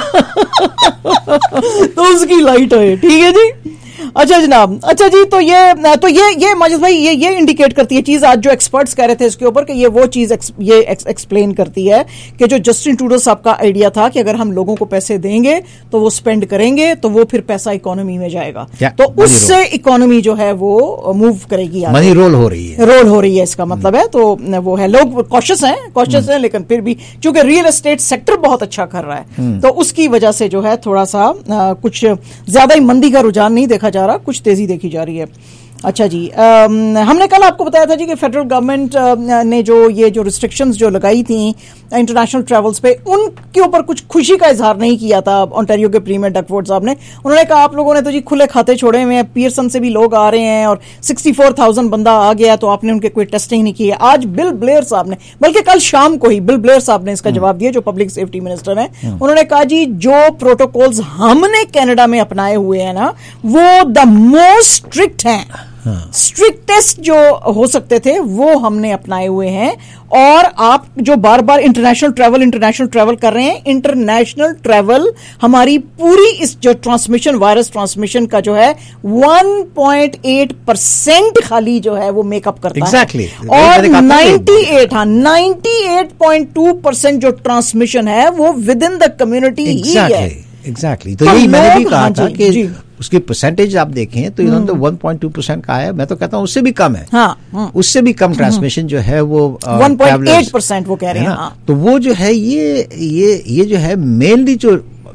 तो उसकी लाइट है। ठीक है जी। अच्छा जनाब, अच्छा जी। तो ये माजिद भाई ये इंडिकेट करती है चीज, आज जो एक्सपर्ट्स कह रहे थे इसके ऊपर कि ये वो चीज एक्सप्लेन करती है कि जो जस्टिन ट्रूडो साहब का आइडिया था कि अगर हम लोगों को पैसे देंगे तो वो स्पेंड करेंगे तो वो फिर पैसा इकोनॉमी में जाएगा तो उससे इकोनॉमी जो है वो मूव करेगी, मनी रोल हो रही है इसका मतलब है। तो वो है लोग कॉशियस हैं लेकिन फिर भी चूंकि रियल एस्टेट सेक्टर बहुत अच्छा कर रहा है तो उसकी वजह से जो है थोड़ा सा कुछ ज्यादा ही मंदी का रुझान नहीं देखा जा रहा, कुछ तेजी देखी जा रही है। अच्छा जी, हमने कल आपको बताया था जी कि फेडरल गवर्नमेंट ने जो रिस्ट्रिक्शंस जो लगाई थी इंटरनेशनल ट्रैवल्स पे, उनके ऊपर कुछ खुशी का इजहार नहीं किया था ओंटारियो के प्रीमियर डकफोर्ड साहब ने। उन्होंने कहा आप लोगों ने तो जी खुले खाते छोड़े हुए हैं, पियर्सन से भी लोग आ रहे हैं और 64,000 बंदा आ गया तो आपने उनके कोई टेस्टिंग नहीं की है। आज बिल ब्लेयर साहब ने, बल्कि कल शाम को ही बिल ब्लेयर साहब ने इसका जवाब दिया, जो पब्लिक सेफ्टी मिनिस्टर हैं। उन्होंने कहा जी जो प्रोटोकॉल्स हमने कनाडा में अपनाए हुए हैं ना, वो द मोस्ट स्ट्रिक्ट हैं, स्ट्रिक्टेस्ट जो हो सकते थे वो हमने अपनाए हुए हैं। और आप जो बार बार इंटरनेशनल ट्रैवल कर रहे हैं, इंटरनेशनल ट्रैवल हमारी पूरी इस जो ट्रांसमिशन, वायरस ट्रांसमिशन का जो है 1.8% खाली जो है वो मेकअप करता है। और 98.2% जो ट्रांसमिशन है वो विद इन द कम्युनिटी ही है। एग्जैक्टली, तो यही मैंने भी कहा था कि उसकी परसेंटेज आप देखें तो इन्होंने तो 1.2% का है, मैं तो कहता हूँ उससे भी कम है। उससे भी कम ट्रांसमिशन जो है वो 1.8% वो कह रहे हैं। तो वो जो है ये जो है मेनली जो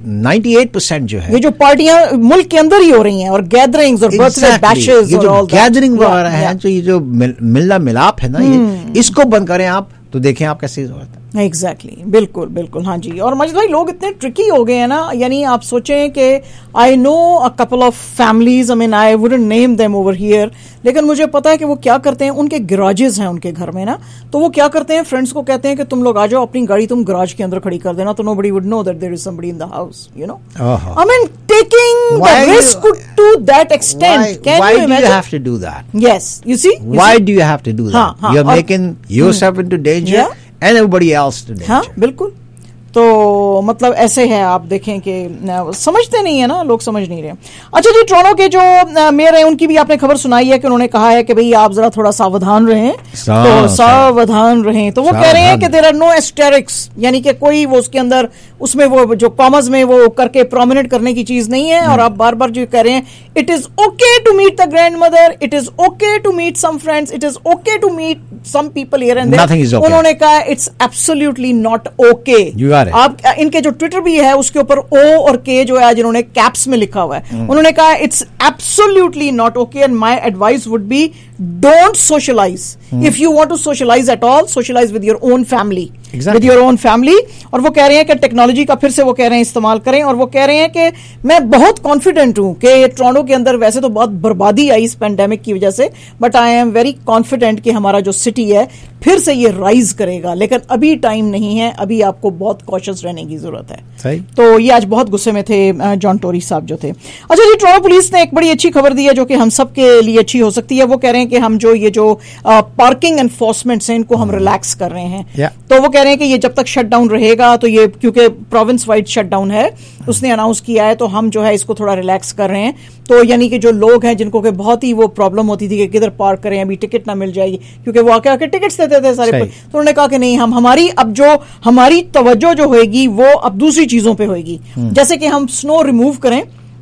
98% जो है, ये जो पार्टियां मुल्क के अंदर ही हो रही हैं और गैदरिंग्स और बर्थडे बैशेस और ऑल गैदरिंग वगैरह है, जो ये जो मिलना मिलाप है ना, ये इसको बंद करें आप, तो देखें आप कैसे होता है। एग्जैक्टली, बिल्कुल बिल्कुल, हाँ जी। और मजिद भाई लोग इतने ट्रिकी हो गए हैं ना, यानी आप सोचें कि I know a couple of families, I mean I wouldn't name them over here, लेकिन मुझे पता है कि वो क्या करते हैं, उनके गराजेस हैं उनके घर में ना, तो वो क्या करते हैं, फ्रेंड्स को कहते हैं कि तुम लोग आ जाओ, अपनी गाड़ी तुम गराज के अंदर खड़ी कर देना, तो nobody would know that there is somebody in the house, you know. I mean taking the risk to that extent. Can you imagine? Why do you have to do that? Yes, you see? Why do you have to do that? You're making yourself into danger. And everybody else to danger. हाँ, बिल्कुल। तो मतलब ऐसे है, आप देखें कि समझते नहीं है ना, लोग समझ नहीं रहे। अच्छा जी, टोरंटो के जो मेयर हैं उनकी भी आपने खबर सुनाई है कि उन्होंने कहा है कि भाई आप जरा थोड़ा सावधान रहें, तो सावधान रहें। तो वो कह रहे हैं कि देयर आर नो एस्टेरिक्स, यानी कि कोई वो उसके अंदर उसमें वो जो कॉमर्स में वो करके प्रोमिनेंट करने की चीज नहीं है। और आप बार बार जो कह रहे हैं, it is okay to meet the grandmother, it is okay to meet some friends, it is okay to meet some people here and there. उन्होंने कहा इट्स एब्सोल्युटली नॉट ओके। आप इनके जो ट्विटर भी है उसके ऊपर ओ और के जो है आज इन्होंने कैप्स में लिखा हुआ है। उन्होंने कहा it's absolutely not okay and my advice would be don't socialise. If you want to socialise at all, socialise with your own family, with your own family. और वो कह रहे हैं कि टेक्नोलॉजी का फिर से वो कह रहे हैं इस्तेमाल करें। और वो कह रहे हैं कि मैं बहुत कॉन्फिडेंट हूं कि टोरंटो के अंदर वैसे तो बहुत बर्बादी आई इस पेंडेमिक की वजह से, but I am very confident कि हमारा जो सिटी है फिर से ये राइज करेगा। लेकिन अभी टाइम नहीं है, अभी आपको बहुत कॉशियस रहने की जरूरत है। सही। तो ये आज बहुत गुस्से में थे जॉन टोरी साहब जो थे। अच्छा जी, टोरंटो पुलिस ने एक बड़ी अच्छी खबर दी है जो कि हम सब के लिए अच्छी हो सकती है। वो कह रहे हैं कि हम जो ये जो पार्किंग एनफोर्समेंट्स हैं इनको हम रिलैक्स कर रहे हैं। तो वो कह रहे हैं कि ये जब तक शटडाउन रहेगा, तो ये क्योंकि प्रोविंस वाइड शटडाउन है उसने अनाउंस किया है, तो हम जो है इसको थोड़ा रिलैक्स कर रहे हैं। तो यानी कि जो लोग हैं जिनको कि बहुत ही वो प्रॉब्लम होती थी कि किधर पार्क करें, अभी टिकट ना मिल जाएगी, क्योंकि वो आके टिकट्स देते थे सारे, तो उन्होंने कहा कि नहीं, हम हमारी अब जो हमारी तवज्जो जो होगी वो अब दूसरी चीजों पे होगी, जैसे कि हम स्नो रिमूव करें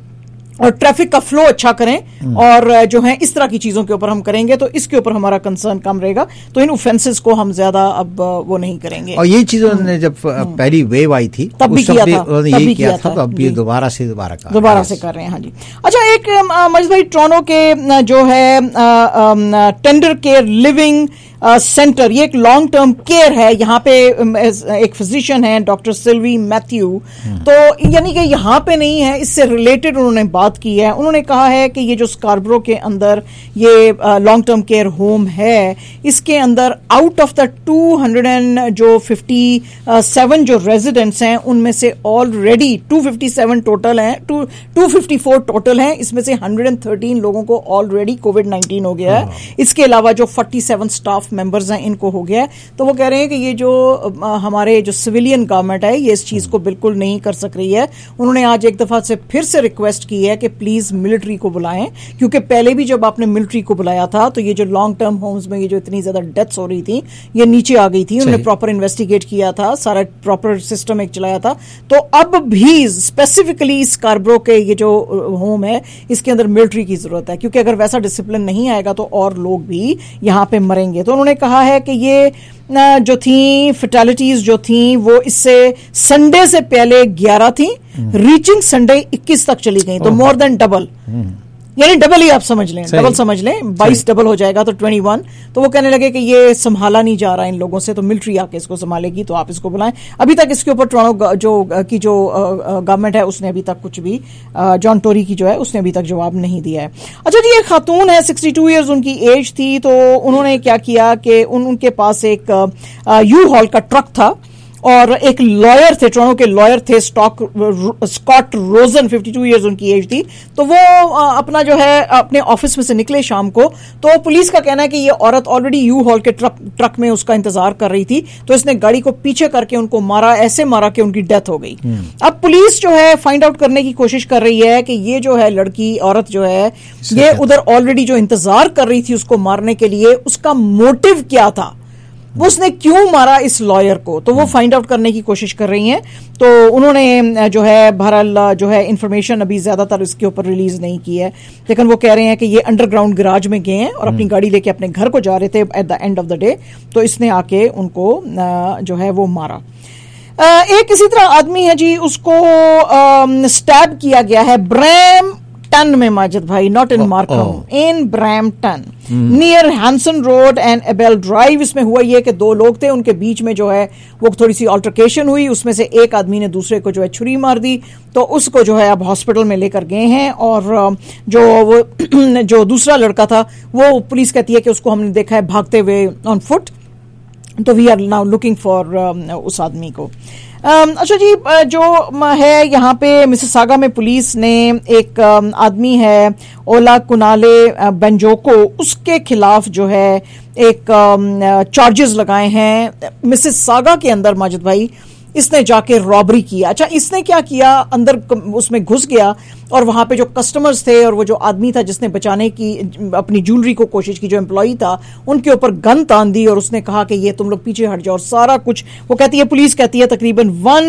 और ट्रैफिक का फ्लो अच्छा करें और जो है इस तरह की चीजों के ऊपर हम करेंगे, तो इसके ऊपर हमारा कंसर्न कम रहेगा। तो इन ऑफेंसेस को हम ज्यादा अब वो नहीं करेंगे। और ये चीज उन्होंने जब पहली वेव आई थी तब भी किया था, यही किया था, तो अब ये दोबारा से कर रहे हैं। हाँ जी। अच्छा, एक मजिद भाई, टोरंटो के जो है टेंडर केयर लिविंग सेंटर, ये एक लॉन्ग टर्म केयर है। यहाँ पे एक फिजिशियन है डॉक्टर सिल्वी मैथ्यू, तो यानी कि यहाँ पे नहीं है, इससे रिलेटेड उन्होंने बात की है। उन्होंने कहा है कि ये जो स्कार्बरो के अंदर ये लॉन्ग टर्म केयर होम है, इसके अंदर आउट ऑफ द 257 जो रेजिडेंट्स हैं उनमें से ऑलरेडी 257 टोटल हैं, 254 टोटल हैं, इसमें से 113 लोगों को ऑलरेडी कोविड-19 हो गया है। इसके अलावा जो 47 स्टाफ मेंबर्स हैं इनको हो गया है। तो वो कह रहे हैं कि ये जो हमारे जो सिविलियन गवर्नमेंट है ये इस चीज को बिल्कुल नहीं कर सक रही है। उन्होंने आज एक दफा से फिर से रिक्वेस्ट की है कि प्लीज मिलिट्री को बुलाएं, क्योंकि पहले भी जब आपने मिलिट्री को बुलाया था तो ये जो लॉन्ग टर्म होम्स में ये जो इतनी ज्यादा डेथ्स हो रही थी ये नीचे आ गई थी। उन्होंने प्रॉपर इन्वेस्टिगेट किया था, सारा प्रॉपर सिस्टम एक चलाया था। तो अब भी स्पेसिफिकली स्कार्बरो के ये जो होम है इसके अंदर मिलिट्री की जरूरत है, क्योंकि अगर वैसा डिसिप्लिन नहीं आएगा तो और लोग भी यहाँ पे मरेंगे। तो उन्होंने कहा है कि ये जो थी फैटेलिटीज जो थी वो इससे संडे से पहले 11 थी, रीचिंग संडे 21 तक चली गई, तो मोर देन डबल। यानी डबल ही आप समझ लें, डबल समझ लें, 22 डबल हो जाएगा तो 21। तो वो कहने लगे कि ये संभाला नहीं जा रहा इन लोगों से, तो मिलिट्री आके इसको संभालेगी, तो आप इसको बुलाएं। अभी तक इसके ऊपर टोरंटो जो गवर्नमेंट है उसने अभी तक कुछ भी, जॉन टोरी की जो है उसने अभी तक जवाब नहीं दिया है। अच्छा जी, एक खातून है, 62 ईयर्स उनकी एज थी, तो उन्होंने क्या किया कि उनके पास एक यू हॉल का ट्रक था और एक लॉयर थे, टोरंटो के लॉयर थे, स्कॉट रोजन, 52 ईयर्स उनकी एज थी। तो वो अपना जो है अपने ऑफिस में से निकले शाम को, तो पुलिस का कहना है कि ये औरत ऑलरेडी यू हॉल के ट्रक में उसका इंतजार कर रही थी, तो इसने गाड़ी को पीछे करके उनको मारा, ऐसे मारा कि उनकी डेथ हो गई। अब पुलिस जो है फाइंड आउट करने की कोशिश कर रही है कि ये जो है लड़की, औरत जो है, ये उधर ऑलरेडी जो इंतजार कर रही थी उसको मारने के लिए, उसका मोटिव क्या था, वो उसने क्यों मारा इस लॉयर को, तो वो फाइंड आउट करने की कोशिश कर रही हैं। तो उन्होंने जो है बहरहाल जो है इंफॉर्मेशन अभी ज्यादातर इसके ऊपर रिलीज नहीं की है, लेकिन वो कह रहे हैं कि ये अंडरग्राउंड गैराज में गए हैं और अपनी गाड़ी लेके अपने घर को जा रहे थे at the end of the day, तो इसने आके उनको जो है वो मारा। एक इसी तरह आदमी है जी, उसको स्टैब किया गया है ब्रैम्पटन में, माजिद भाई, not in Markham, in Brampton near Hanson road and Abel drive. इसमें हुआ ये कि दो लोग थे, उनके बीच में जो है वो थोड़ी सी अल्टरकेशन हुई, उसमें से एक आदमी ने दूसरे को जो है छुरी मार दी, तो उसको जो है अब हॉस्पिटल में लेकर गए हैं। और जो दूसरा लड़का था वो पुलिस कहती है कि उसको हमने देखा है भागते हुए ऑन फुट, तो we are now looking for उस आदमी को। अच्छा जी, जो है यहाँ पे मिसिसागा में पुलिस ने एक आदमी है ओला कुनाले बेंजोको, उसके खिलाफ जो है एक चार्जेस लगाए हैं मिसिसागा के अंदर, माजिद भाई। इसने जाके रॉबरी किया। अच्छा, इसने क्या किया, अंदर उसमें घुस गया और वहां पे जो कस्टमर्स थे और वो जो आदमी था जिसने बचाने की अपनी ज्वेलरी को कोशिश की, जो एम्प्लॉई था, उनके ऊपर गन तान दी और उसने कहा कि ये तुम लोग पीछे हट जाओ, और सारा कुछ, वो कहती है, पुलिस कहती है तकरीबन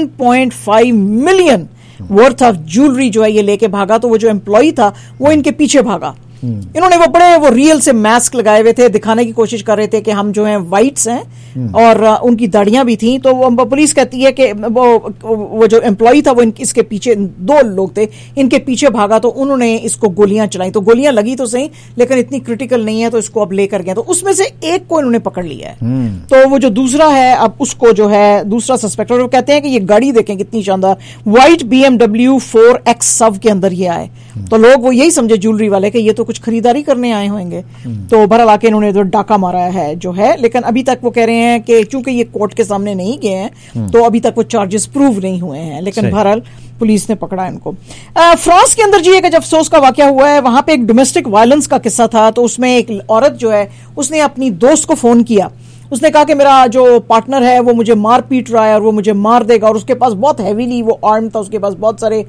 1.5 मिलियन वर्थ ऑफ ज्वेलरी जो है ये लेके भागा। तो वो जो एम्प्लॉई था वो इनके पीछे भागा। इन्होंने वो रियल से मास्क लगाए हुए थे, दिखाने की कोशिश कर रहे थे कि हम जो हैं वाइट्स हैं, और उनकी दाढ़ियां भी थी। तो वो पुलिस कहती है कि वो जो एम्प्लॉई था वो इसके पीछे, दो लोग थे, इनके पीछे भागा, तो उन्होंने इसको गोलियां चलाई। तो गोलियां लगी तो सही, लेकिन इतनी क्रिटिकल नहीं है, तो इसको अब लेकर गए। तो उसमें से एक को इन्होंने पकड़ लिया है। तो वो जो दूसरा है, अब उसको जो है दूसरा सस्पेक्ट, और वो कहते हैं कि ये गाड़ी देखें कितनी शानदार, व्हाइट BMW 4X सब के अंदर ये आए। तो लोग वो यही समझे ज्वेलरी वाले कि ये तो कुछ खरीदारी करने आए होंगे। तो बहरहाल आके इन्होंने तो डाका मारा है जो है, लेकिन अभी तक वो कह रहे हैं कि चूंकि ये कोर्ट के सामने नहीं गए हैं, तो अभी तक वो चार्जेस प्रूव नहीं हुए हैं, लेकिन बहरहाल पुलिस ने पकड़ा इनको। फ्रांस के अंदर जी एक अफसोस का वाकया हुआ है। वहां पे एक डोमेस्टिक वायलेंस का किस्सा था। तो उसमें एक औरत जो है उसने अपनी दोस्त को फोन किया, उसने कहा कि मेरा जो पार्टनर है वो मुझे मार पीट रहा है और वो मुझे मार देगा, और उसके पास बहुत हैवीली वो आर्म था, उसके पास बहुत सारे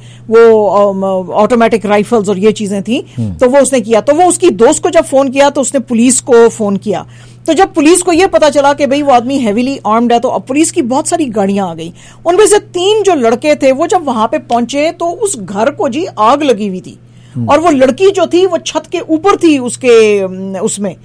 वो ऑटोमेटिक राइफल्स और ये चीजें थी। तो वो उसने किया। तो वो उसकी दोस्त को जब फोन किया तो उसने पुलिस को फोन किया। तो जब पुलिस को ये पता चला कि भाई वो आदमी हैवीली आर्म्ड है, तो अब पुलिस की बहुत सारी गाड़ियां आ गई। उनमें से 3 जो लड़के थे वो जब वहां पे पहुंचे तो उस घर को जी आग लगी हुई थी, और वो लड़की जो थी वो छत के ऊपर थी उसके उसमें।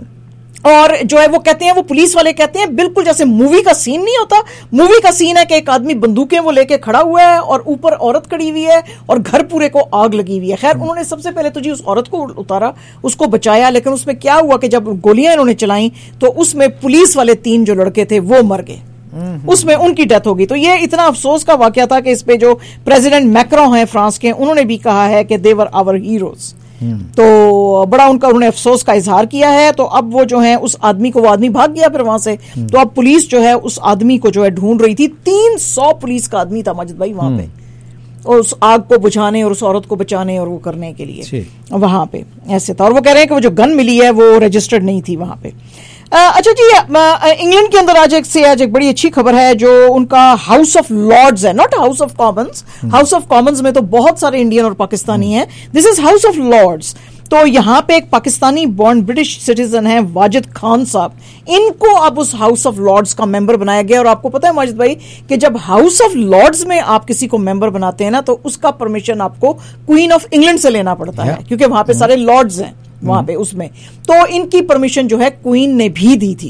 और जो है वो कहते हैं, वो पुलिस वाले कहते हैं बिल्कुल जैसे मूवी का सीन नहीं होता। मूवी का सीन है कि एक आदमी बंदूकें वो लेके खड़ा हुआ है और ऊपर औरत खड़ी हुई है और घर पूरे को आग लगी हुई है। खैर उन्होंने सबसे पहले तो जी उस औरत को उतारा, उसको बचाया, लेकिन उसमें क्या हुआ कि जब गोलियां इन्होंने चलाई तो उसमें पुलिस वाले 3 जो लड़के थे वो मर गए, उसमें उनकी डेथ होगी। तो ये इतना अफसोस का वाकया था कि इस पे जो प्रेसिडेंट मैक्रों हैं फ्रांस के, उन्होंने भी कहा है कि दे वर आवर हीरोज। तो बड़ा उन्होंने अफसोस का इजहार किया है। तो अब वो जो है उस आदमी को, वो आदमी भाग गया फिर वहां से। तो अब पुलिस जो है उस आदमी को जो है ढूंढ रही थी। 300 पुलिस का आदमी था माजिद भाई वहां पे, और उस आग को बुझाने और उस औरत को बचाने और वो करने के लिए वहां पे ऐसे था। और वो कह रहे हैं कि वो जो गन मिली है वो रजिस्टर्ड नहीं थी वहां पे। अच्छा जी, इंग्लैंड के अंदर आज एक बड़ी अच्छी खबर है। जो उनका हाउस ऑफ लॉर्ड्स है, not House of Commons. House of Commons में तो बहुत सारे इंडियन और पाकिस्तानी हैं, this is House of Lords. तो यहां पे एक पाकिस्तानी बॉर्न ब्रिटिश सिटीजन है वाजिद खान साहब, इनको अब उस हाउस ऑफ लॉर्ड्स का मेंबर बनाया गया। और आपको पता है माजिद भाई कि जब हाउस ऑफ लॉर्ड्स में आप किसी को मेंबर बनाते हैं ना, तो उसका परमिशन आपको क्वीन ऑफ इंग्लैंड से लेना पड़ता है, क्योंकि वहां पे सारे लॉर्ड्स हैं वहां पे उसमें। तो इनकी परमिशन जो है क्वीन ने भी दी थी। तो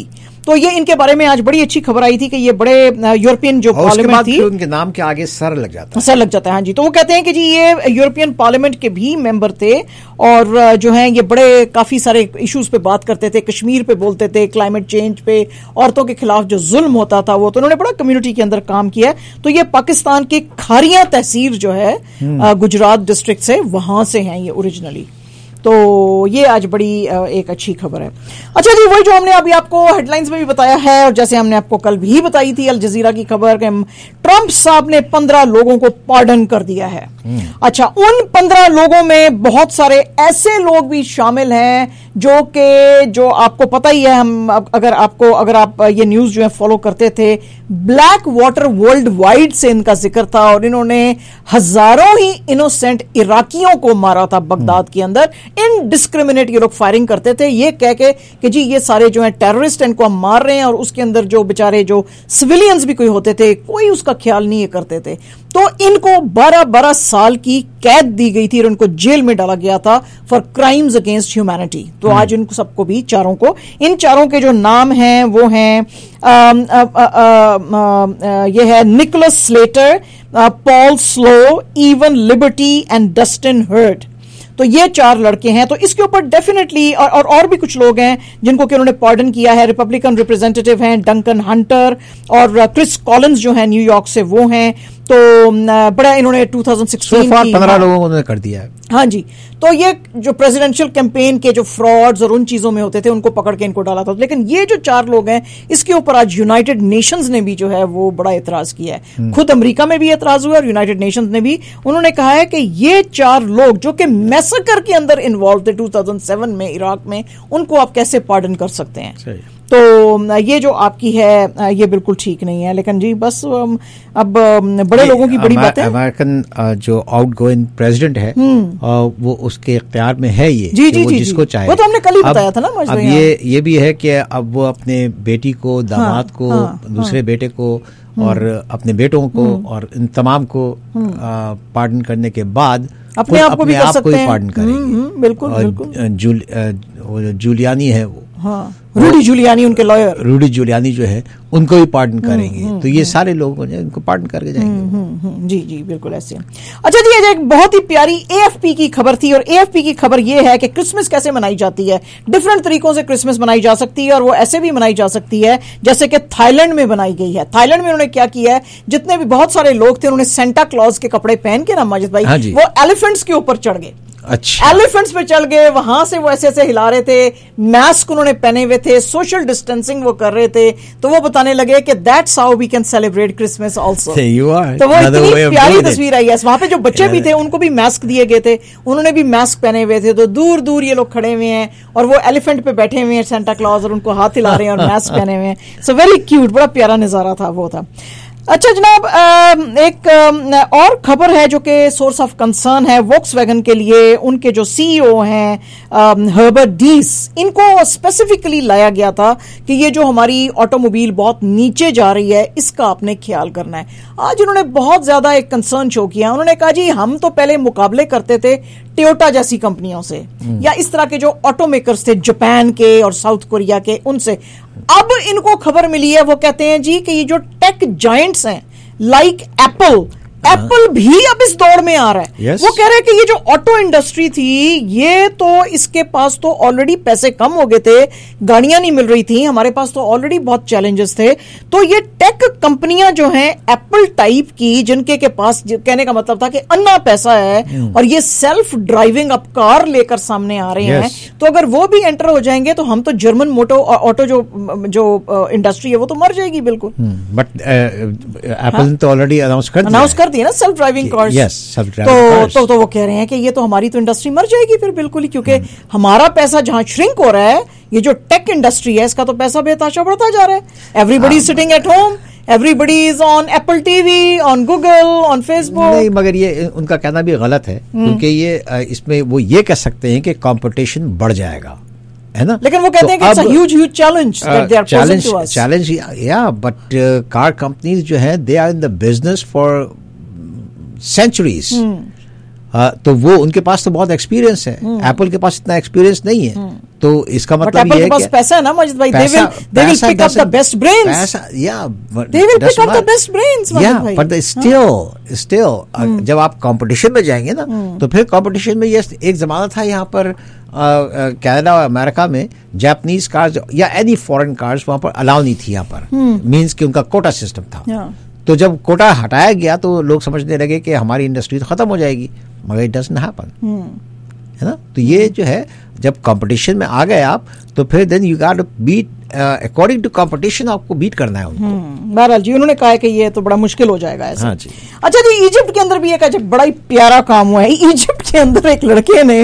तो ये इनके बारे में आज बड़ी अच्छी खबर आई थी कि ये बड़े यूरोपियन जो पार्लियामेंट थी, उनके नाम के आगे सर लग जाता है। हाँ जी, तो वो कहते हैं कि जी ये यूरोपियन पार्लियामेंट के भी मेंबर थे और जो है ये बड़े काफी सारे इश्यूज पे बात करते थे, कश्मीर पे बोलते थे, क्लाइमेट चेंज पे, औरतों के खिलाफ जो जुल्म होता था वो, तो उन्होंने बड़ा कम्युनिटी के अंदर काम किया। तो ये पाकिस्तान की खारियां तहसील जो है गुजरात डिस्ट्रिक्ट से, वहां से हैं ये ओरिजिनली। तो ये आज बड़ी एक अच्छी खबर है। अच्छा जी, वही जो हमने अभी आपको हेडलाइंस में भी बताया है और जैसे हमने आपको कल भी बताई थी अल जजीरा की खबर कि ट्रंप साहब ने 15 लोगों को पार्डन कर दिया है। अच्छा, उन 15 लोगों में बहुत सारे ऐसे लोग भी शामिल हैं जो आपको पता ही है, हम अगर आप ये न्यूज जो है फॉलो करते थे, ब्लैक वाटर वर्ल्ड वाइड से इनका जिक्र था और इन्होंने हजारों ही इनोसेंट इराकियों को मारा था बगदाद के अंदर। इनडिस्क्रिमिनेट ये लोग फायरिंग करते थे ये कह के कि जी ये सारे जो है टेररिस्ट, इनको हम मार रहे हैं, और उसके अंदर जो बेचारे जो सिविलियंस भी कोई होते थे कोई उसका ख्याल नहीं करते थे। तो इनको 12-12 साल की कैद दी गई थी और उनको जेल में डाला गया था फॉर क्राइम्स अगेंस्ट ह्यूमैनिटी। तो आज इनको सबको भी, चारों को, इन चारों के जो नाम हैं वो हैं ये है Nicholas Slater, Paul Slough, Evan Liberty and Dustin Heard. तो ये 4 लड़के हैं। तो इसके ऊपर डेफिनेटली और भी कुछ लोग हैं जिनको कि उन्होंने पार्डन किया है। रिपब्लिकन रिप्रेजेंटेटिव हैं डंकन हंटर और क्रिस कॉलिंस जो हैं न्यूयॉर्क से, वो हैं। तो बड़ा इन्होंने 2016 की 15 लोगों को उन्होंने कर दिया है। हाँ जी, तो ये जो प्रेसिडेंशियल कैंपेन के जो फ्रॉड्स और उन चीजों में होते थे उनको पकड़ के इनको डाला था। लेकिन ये जो 4 लोग हैं इसके ऊपर आज यूनाइटेड नेशंस ने भी जो है वो बड़ा एतराज किया है। खुद अमेरिका में भी एतराज हुआ और यूनाइटेड नेशंस ने भी। उन्होंने कहा है कि ये 4 लोग जो कि मैसेकर के अंदर इन्वॉल्व थे 2007 में इराक में, उनको आप कैसे पार्डन कर सकते हैं? तो ये जो आपकी है ये बिल्कुल ठीक नहीं है। लेकिन जी बस अब बड़े लोगों की बड़ी बात है। अमेरिकन जो आउटगोइंग प्रेसिडेंट है वो उसके इख्तियार में है ये, जी, वो जिसको चाहे। वो तो हमने कल ही बताया था ना। अब ये भी है कि अब वो अपने बेटी को, दामाद को, दूसरे बेटे को और अपने बेटों को और इन तमाम को पार्डन करने के बाद अपने आप को भी कर सकते हैं। पार्डन करेंगे। बिल्कुल। जूलियानी है वो, रूडी जूलियानी, उनके लॉयर रूडी जूलियानी जो है उनको भी पार्डन करेंगे। तो ये सारे लोग इनको पार्डन करके जाएंगे। जी बिल्कुल ऐसे। अच्छा जी, एक बहुत ही प्यारी AFP की खबर थी और AFP की खबर ये है कि क्रिसमस कैसे मनाई जाती है। डिफरेंट तरीकों से क्रिसमस मनाई जा सकती है और वो ऐसे भी मनाई जा सकती है जैसे कि थाईलैंड में बनाई गई है। थाईलैंड में उन्होंने क्या किया है, जितने भी बहुत सारे लोग थे उन्होंने सेंटा क्लॉज के कपड़े पहन के ना माजिद भाई, वो एलिफेंट्स के ऊपर चढ़ गए। अच्छा, एलिफेंट्स पे चढ़ गए, वहां से वो ऐसे ऐसे हिला रहे थे, मास्क उन्होंने पहने हुए थे, सोशल डिस्टेंसिंग वो कर रहे थे। तो वो बताने लगे कि that's how we can celebrate Christmas also. तो वो इतनी प्यारी तस्वीर आई है। वहां पे जो बच्चे भी थे उनको भी मास्क दिए गए थे, उन्होंने भी मास्क पहने हुए थे। तो दूर दूर ये लोग खड़े हुए हैं और वो एलिफेंट पे बैठे हुए हैं सेंटा क्लॉज और उनको हाथ हिला रहे हैं और मास्क पहने हुए हैं। सो वेरी क्यूट, बड़ा प्यारा नजारा था वो था। अच्छा जनाब, एक और खबर है जो कि सोर्स ऑफ कंसर्न है वोक्सवैगन के लिए। उनके जो CEO हैं हर्बर्ट डीस, इनको स्पेसिफिकली लाया गया था कि ये जो हमारी ऑटोमोबाइल बहुत नीचे जा रही है इसका आपने ख्याल करना है। आज उन्होंने बहुत ज्यादा एक कंसर्न शो किया। उन्होंने कहा जी हम तो पहले मुकाबले करते थे टोयोटा जैसी कंपनियों से या इस तरह के जो ऑटो मेकर्स थे जापान के और साउथ कोरिया के, उनसे। अब इनको खबर मिली है, वो कहते हैं जी कि ये जो टेक जायंट्स हैं लाइक एप्पल भी अब इस दौड़ में आ रहा है। yes. वो कह रहे हैं कि ये जो ऑटो इंडस्ट्री थी ये तो इसके पास तो ऑलरेडी पैसे कम हो गए थे, गाड़ियां नहीं मिल रही थी, हमारे पास तो ऑलरेडी बहुत चैलेंजेस थे। तो ये टेक कंपनियां जो हैं एप्पल टाइप की, जिनके के पास, कहने का मतलब था कि अन्ना पैसा है और ये सेल्फ ड्राइविंग अब कार लेकर सामने आ रहे हैं, तो अगर वो भी एंटर हो जाएंगे तो हम तो जर्मन ऑटो जो इंडस्ट्री है वो तो मर जाएगी बिल्कुल। बट एप्पल ने तो ऑलरेडी अनाउंस कर दिया ना self driving cars. Yes, self driving cars. तो वो कह रहे हैं कि ये तो हमारी तो इंडस्ट्री मर जाएगी फिर बिल्कुल ही, क्योंकि हमारा पैसा जहां श्रिंक हो रहा है, ये जो टेक इंडस्ट्री है इसका तो पैसा बेतहाशा बढ़ता जा रहा है। Everybody is sitting at home, everybody is on Apple TV, on Google, on Facebook। नहीं, मगर ये उनका कहना भी गलत है, क्योंकि ये इसमें वो ये कह सकते हैं कि कंपटीशन बढ़ जाएगा, है ना। लेकिन वो कहते हैं कि it's a huge challenge that they are posing to us। Challenge, yeah, but car companies जो है they are in the business for centuries। तो वो उनके पास तो बहुत एक्सपीरियंस है, एप्पल के पास इतना एक्सपीरियंस नहीं है। तो इसका मतलब ये है कि पैसा है ना मजिद भाई, they will pick up the best brains. They will pick up the best brains, yeah, but still जब आप कंपटीशन में जाएंगे ना, तो फिर कंपटीशन में ये एक जमाना था यहाँ पर कनाडा और अमेरिका में जापानीज कार्स या एनी फॉरेन कार्स वहां पर अलाउ नहीं थी यहाँ पर, मींस कि उनका कोटा सिस्टम था। तो जब कोटा हटाया गया तो लोग समझने लगे कि हमारी इंडस्ट्री तो खत्म हो जाएगी, मगर इट डजंट हैपन, है ना। तो ये जो है, जब कंपटीशन में आ गए आप, तो फिर then you got to beat according to competition, आपको बीट करना है उनको। बहरहाल जी, उन्होंने कहा है कि ये तो बड़ा मुश्किल हो जाएगा ऐसे। हाँ जी। अच्छा जी, इजिप्ट के अंदर भी एक बड़ा ही प्यारा काम हुआ है। इजिप्ट के अंदर एक लड़के ने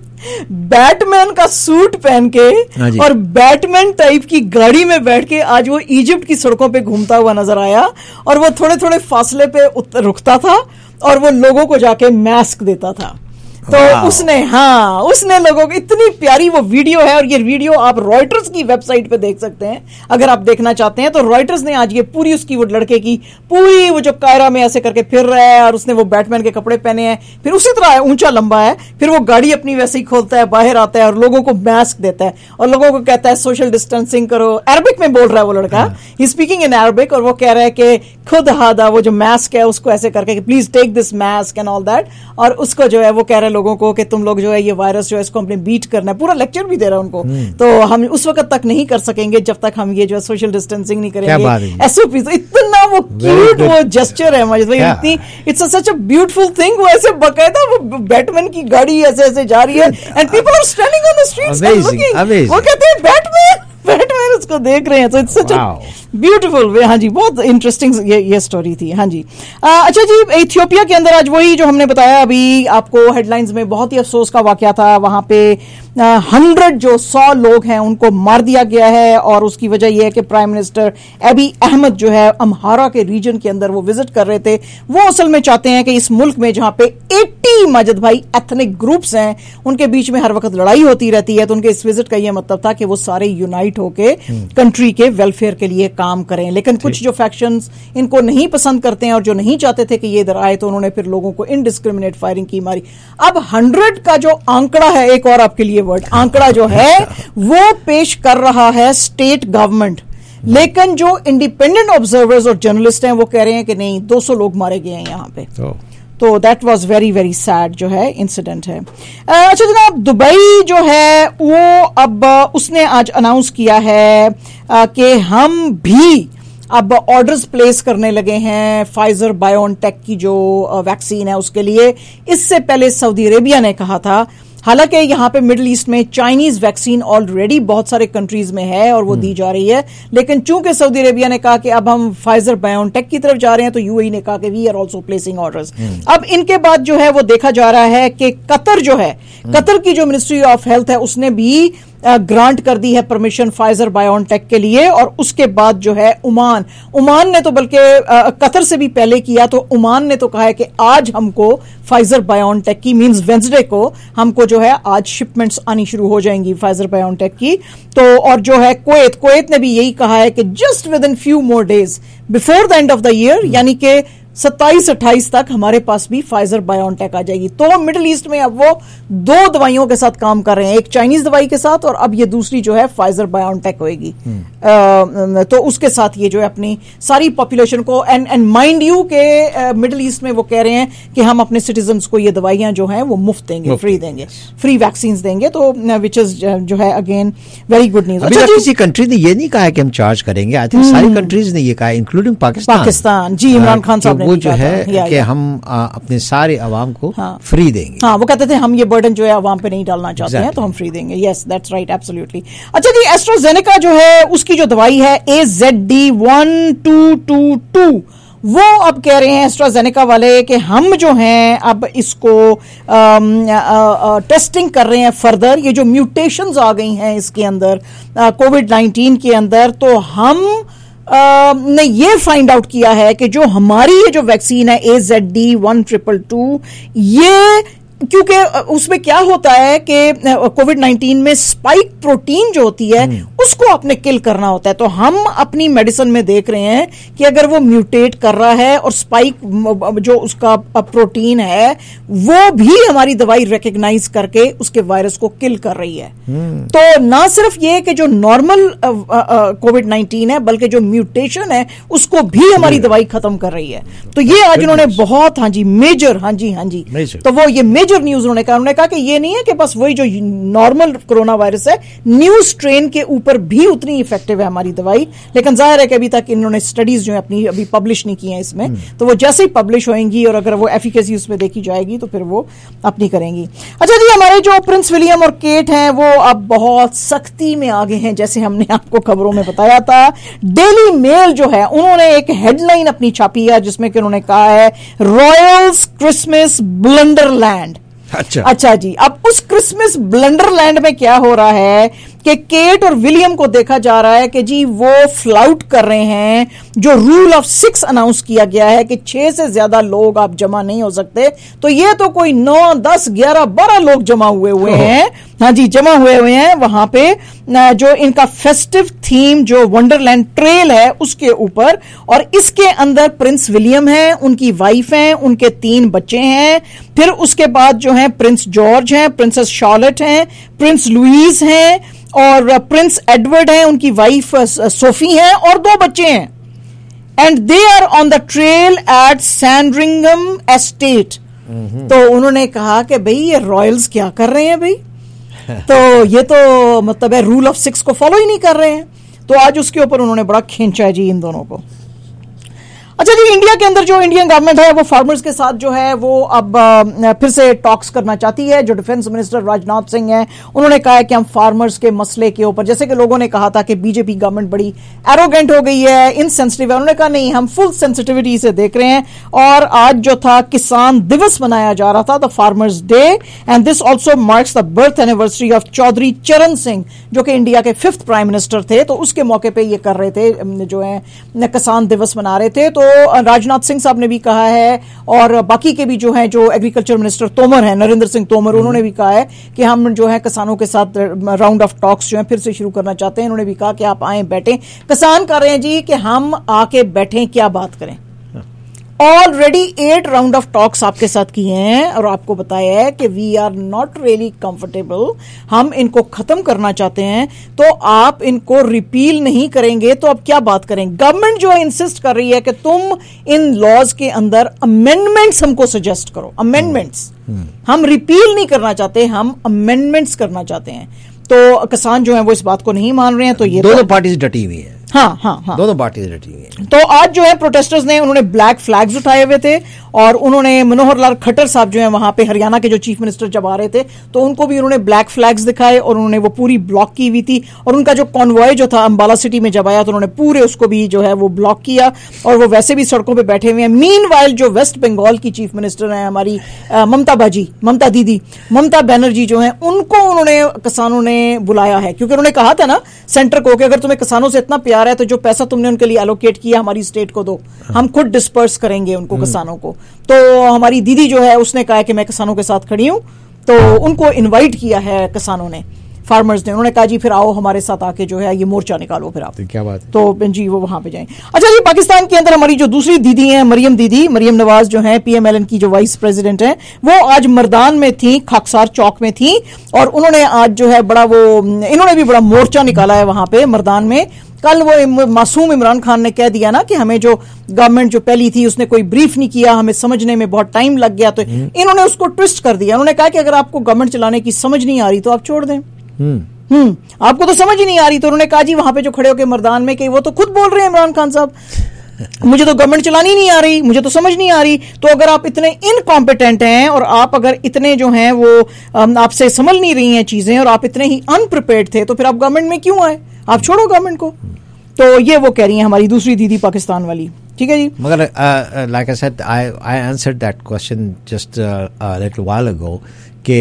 बैटमैन का सूट पहन के और बैटमैन टाइप की गाड़ी में बैठ के आज वो इजिप्ट की सड़कों पे घूमता हुआ नजर आया, और वो थोड़े थोड़े फासले पे रुकता था और वो लोगों को जाके मास्क देता था। तो उसने लोगों को, इतनी प्यारी वो वीडियो है, और ये वीडियो आप रॉयटर्स की वेबसाइट पे देख सकते हैं अगर आप देखना चाहते हैं। तो रॉयटर्स ने आज ये पूरी उसकी, वो लड़के की पूरी, वो जो कायरा में ऐसे करके फिर रहा है और उसने वो बैटमैन के कपड़े पहने हैं, फिर उसी तरह ऊंचा लंबा है, फिर वो गाड़ी अपनी वैसे ही खोलता है, बाहर आता है और लोगों को मास्क देता है और लोगों को कहता है सोशल डिस्टेंसिंग करो। अरबिक में बोल रहा है वो लड़का, ही स्पीकिंग इन अरबिक, और वो कह रहा है कि खुद हादा, वो जो मास्क है उसको ऐसे करके please take this mask and all that, और उसको जो है वो कह रहे हैं लोगों को कि तुम लोग जो है ये वायरस जो है इसको हमने बीट करना है। पूरा लेक्चर भी दे रहा है उनको। तो हम उस वक्त तक नहीं कर सकेंगे जब तक हम ये जो है सोशल डिस्टेंसिंग नहीं करेंगे। एसओपी, तो इतना वो क्यूट वो जेस्चर है मजिद भाई, इतनी it's such a beautiful thing. वो ऐसे बकायदा वो बैटमैन की गाड़ी ऐसे ऐसे जा रही है and people are standing on the streets and looking, वो कहते हैं बैटमैन उसको देख रहे हैं। तो it's such a beautiful way. हाँ जी, बहुत इंटरेस्टिंग ये स्टोरी थी। हाँ जी। अच्छा जी, इथियोपिया के अंदर आज वही जो हमने बताया अभी आपको हेडलाइंस में, बहुत ही अफसोस का वाकया था। वहां पे 100 लोग हैं उनको मार दिया गया है, और उसकी वजह यह है कि प्राइम मिनिस्टर एबी अहमद जो है अम्हारा के रीजन के अंदर वो विजिट कर रहे थे। वो असल में चाहते हैं कि इस मुल्क में जहां पे 80 माजिद भाई एथनिक ग्रुप्स हैं, उनके बीच में हर वक्त लड़ाई होती रहती है, तो उनके इस विजिट का यह मतलब था कि वो सारे यूनाइट होके कंट्री के वेलफेयर के लिए काम करें। लेकिन कुछ जो फैक्शंस इनको नहीं पसंद करते हैं और जो नहीं चाहते थे कि ये इधर आए, तो उन्होंने फिर लोगों को इनडिस्क्रिमिनेट फायरिंग की मारी। अब 100 का जो आंकड़ा है, एक और आपके लिए वर्ड आंकड़ा जो है वो पेश कर रहा है स्टेट गवर्नमेंट, लेकिन जो इंडिपेंडेंट ऑब्जर्वर्स और जर्नलिस्ट हैं वो कह रहे हैं कि नहीं, 200 लोग मारे गए हैं यहाँ पे। तो that was very very sad जो है इंसिडेंट है। अच्छा जनाब, दुबई जो है वो अब उसने आज अनाउंस किया है कि हम भी अब ऑर्डर्स प्लेस करने लगे हैं फाइजर बायोनटेक की जो वैक्सीन है उसके लिए। इससे पहले सऊदी अरेबिया ने कहा था, हालांकि यहाँ पे मिडिल ईस्ट में चाइनीज वैक्सीन ऑलरेडी बहुत सारे कंट्रीज में है और वो दी जा रही है, लेकिन चूंकि सऊदी अरेबिया ने कहा कि अब हम फाइजर बायोनटेक की तरफ जा रहे हैं, तो यूएई ने कहा कि we are also placing orders. अब इनके बाद जो है वो देखा जा रहा है कि कतर जो है, कतर की जो मिनिस्ट्री ऑफ हेल्थ है उसने भी ग्रांट कर दी है परमिशन फाइजर बायोनटेक के लिए। और उसके बाद जो है ओमान ने तो बल्कि कतर से भी पहले किया, तो ओमान ने तो कहा है कि आज हमको फाइजर बायोनटेक की, मींस वेंसडे को हमको जो है आज शिपमेंट्स आनी शुरू हो जाएंगी फाइजर बायोनटेक की। तो और जो है कुवैत ने भी यही कहा है कि just within few more days before the end of the year, यानी कि 27-28 तक हमारे पास भी फाइजर बायोनटेक आ जाएगी। तो मिडिल ईस्ट में अब वो 2 दवाइयों के साथ काम कर रहे हैं, एक चाइनीज दवाई के साथ और अब ये दूसरी जो है फाइजर बायोनटेक होगी। तो उसके साथ ये जो है अपनी सारी पॉपुलेशन को, एंड माइंड यू के मिडिल ईस्ट में वो कह रहे हैं कि हम अपने सिटीजन्स को ये दवाइयां जो हैं वो मुफ्त देंगे, फ्री देंगे, फ्री वैक्सीन देंगे। तो विच इज जो है अगेन वेरी गुड न्यूज। अच्छा, किसी कंट्री ने ये नहीं कहा कि हम चार्ज करेंगे, आई थिंक सारी कंट्रीज ने ये कहा, इंक्लूडिंग पाकिस्तान। जी, इमरान खान साहब वो जो है कि हम अपने सारे अवाम को फ्री देंगे। हाँ, वो कहते थे हम ये बर्डन जो है अवाम पे नहीं डालना चाहते हैं, तो हम फ्री देंगे। Yes, that's right, absolutely. अच्छा जी, एस्ट्राजेनेका जो है उसकी जो दवाई है AZD1222, वो अब कह रहे हैं एस्ट्राजेनेका वाले कि हम जो हैं अब इसको टेस्टिंग कर रहे हैं फर्दर। ये जो म्यूटेशंस आ गई हैं इसके अंदर कोविड-19 के अंदर, तो हम ने ये फाइंड आउट किया है कि जो हमारी ये जो वैक्सीन है AZD1222, ये क्योंकि उसमें क्या होता है कि कोविड-19 में स्पाइक प्रोटीन जो होती है उसको आपने किल करना होता है। तो हम अपनी मेडिसिन में देख रहे हैं कि अगर वो म्यूटेट कर रहा है और स्पाइक जो उसका प्रोटीन है वो भी हमारी दवाई रिकग्नाइज करके उसके वायरस को किल कर रही है। तो ना सिर्फ ये कि जो नॉर्मल कोविड-19 है बल्कि जो म्यूटेशन है उसको भी हमारी दवाई खत्म कर रही है। तो ये आज उन्होंने बहुत मेजर तो वो ये मेजर न्यूज उन्होंने कहा कि ये नहीं है कि बस वही जो नॉर्मल कोरोना वायरस है, न्यू स्ट्रेन के ऊपर भी उतनी इफेक्टिव है हमारी दवाई। लेकिन जाहिर है कि अभी तक इन्होंने स्टडीज जो है अपनी अभी पब्लिश नहीं की हैं इसमें, तो वो जैसे ही पब्लिश होंगी और अगर वो एफिकेसी उसमें देखी जाएगी तो फिर वो अपनी करेंगी। अच्छा जी, हमारे जो प्रिंस विलियम और केट हैं वो अब बहुत सख्ती में आगे हैं, जैसे हमने आपको खबरों में बताया था। डेली मेल जो है उन्होंने एक हेडलाइन अपनी छापी है जिसमें कि उन्होंने कहा है रॉयल्स क्रिसमस ब्लंडरलैंड। अच्छा जी, अब उस क्रिसमस ब्लंडरलैंड में क्या हो रहा है कि केट और विलियम को देखा जा रहा है कि जी वो फ्लाउट कर रहे हैं जो रूल ऑफ 6 अनाउंस किया गया है कि 6 से ज्यादा लोग आप जमा नहीं हो सकते। तो ये तो कोई 9, 10, 11, 12 लोग जमा हुए हैं। हाँ जी, जमा हुए हैं वहां पे जो इनका फेस्टिव थीम जो वंडरलैंड ट्रेल है उसके ऊपर। और इसके अंदर प्रिंस विलियम है, उनकी वाइफ है, उनके 3 बच्चे हैं। फिर उसके बाद जो है प्रिंस जॉर्ज हैं, प्रिंसेस शार्लेट हैं, प्रिंस लुईस हैं और प्रिंस एडवर्ड हैं, उनकी वाइफ सोफी हैं और 2 बच्चे हैं। And they are on the trail at Sandringham estate. तो उन्होंने कहा कि भाई ये रॉयल्स क्या कर रहे हैं भाई, तो ये तो मतलब है रूल ऑफ 6 को फॉलो ही नहीं कर रहे हैं। तो आज उसके ऊपर उन्होंने बड़ा खींचा है जी इन दोनों को। अच्छा जी, इंडिया के अंदर जो इंडियन गवर्नमेंट है वो फार्मर्स के साथ जो है वो अब फिर से टॉक्स करना चाहती है। जो डिफेंस मिनिस्टर राजनाथ सिंह हैं उन्होंने कहा है कि हम फार्मर्स के मसले के ऊपर, जैसे कि लोगों ने कहा था कि बीजेपी गवर्नमेंट बड़ी एरोगेंट हो गई है, इनसेंसिटिव है, उन्होंने कहा नहीं, हम फुल सेंसिटिविटी से देख रहे हैं। और आज जो था किसान दिवस मनाया जा रहा था, the farmers day, and this also marks the birth anniversary of Chaudhary Charan Singh जो कि इंडिया के 5th प्राइम मिनिस्टर थे। तो उसके मौके पर ये कर रहे थे, जो है किसान दिवस मना रहे थे। तो राजनाथ सिंह साहब ने भी कहा है और बाकी के भी जो है जो एग्रीकल्चर मिनिस्टर तोमर है, नरेंद्र सिंह तोमर, उन्होंने भी कहा है कि हम जो है किसानों के साथ राउंड ऑफ टॉक्स जो है फिर से शुरू करना चाहते हैं। उन्होंने भी कहा कि आप आए बैठें, किसान कर रहे हैं जी कि हम आके बैठें, क्या बात करें। ऑलरेडी 8 राउंड ऑफ टॉक्स आपके साथ किए हैं और आपको बताया है कि we are not really comfortable, हम इनको खत्म करना चाहते हैं। तो आप इनको रिपील नहीं करेंगे तो अब क्या बात करें। गवर्नमेंट जो इंसिस्ट कर रही है कि तुम इन लॉज के अंदर अमेंडमेंट्स हमको सजेस्ट करो, अमेंडमेंट्स। हम रिपील नहीं करना चाहते, हम अमेंडमेंट्स करना चाहते हैं। तो किसान जो है वो इस बात को नहीं मान रहे हैं। तो ये दोनों पार्टीज डटी हुई है। हाँ, दोनों पार्टीज डटी हुई है। तो आज जो है प्रोटेस्टर्स ने उन्होंने ब्लैक फ्लैग्स उठाए हुए थे और उन्होंने मनोहर लाल खट्टर साहब जो है वहां पे हरियाणा के जो चीफ मिनिस्टर जब आ रहे थे तो उनको भी उन्होंने ब्लैक फ्लैग्स दिखाए और उन्होंने वो पूरी ब्लॉक की हुई थी। और उनका जो कॉन्वॉय जो था अंबाला सिटी में जब आया तो उन्होंने पूरे उसको भी जो है वो ब्लॉक किया और वो वैसे भी सड़कों पे बैठे हुए हैं। मीनवाइल जो वेस्ट बंगाल की चीफ मिनिस्टर हैं हमारी ममता दीदी ममता बनर्जी जो है उनको उन्होंने किसानों ने बुलाया है, क्योंकि उन्होंने कहा था ना सेंटर को कि अगर तुम्हें किसानों से इतना प्यार है तो जो पैसा तुमने उनके लिए एलोकेट किया हमारी स्टेट को दो, हम खुद डिस्पर्स करेंगे उनको किसानों को। तो हमारी दीदी जो है उसने कहा कि मैं किसानों के साथ खड़ी हूं, तो उनको इनवाइट किया है किसानों ने, फार्मर्स ने। उन्होंने कहा जी फिर आओ हमारे साथ आके जो है ये मोर्चा निकालो फिर आप। तो क्या बात है। तो जी वो वहां पे जाएं। अच्छा जी, पाकिस्तान के अंदर हमारी जो दूसरी दीदी हैं मरियम नवाज जो है PMLN की जो वाइस प्रेसिडेंट है, वो आज मर्दान में थी, खाकसार चौक में थी और उन्होंने आज जो है बड़ा इन्होंने भी बड़ा मोर्चा निकाला है वहां पे मर्दान में। कल वो मासूम इमरान खान ने कह दिया ना कि हमें जो गवर्नमेंट जो पहली थी उसने कोई ब्रीफ नहीं किया, हमें समझने में बहुत टाइम लग गया, तो इन्होंने उसको ट्विस्ट कर दिया। उन्होंने कहा कि अगर आपको गवर्नमेंट चलाने की समझ नहीं आ रही तो आप छोड़ दें। आपको तो समझ ही नहीं आ रही, तो उन्होंने कहा जी वहां पे जो खड़े होकर मर्दान में कि वो तो खुद बोल रहे हैं इमरान खान साहब मुझे तो गवर्नमेंट चलानी नहीं आ रही, मुझे तो समझ नहीं आ रही। तो अगर आप इतने इनकॉम्पिटेंट हैं और आप अगर इतने जो हैं वो आपसे समझ नहीं रही हैं चीजें और आप इतने ही अनप्रिपेयर्ड थे तो फिर आप गवर्नमेंट में क्यों आए, आप छोड़ो गवर्नमेंट को। तो ये वो कह रही हैं हमारी दूसरी दीदी पाकिस्तान वाली। ठीक है जी, मगर like I said I answered that question just a little while ago कि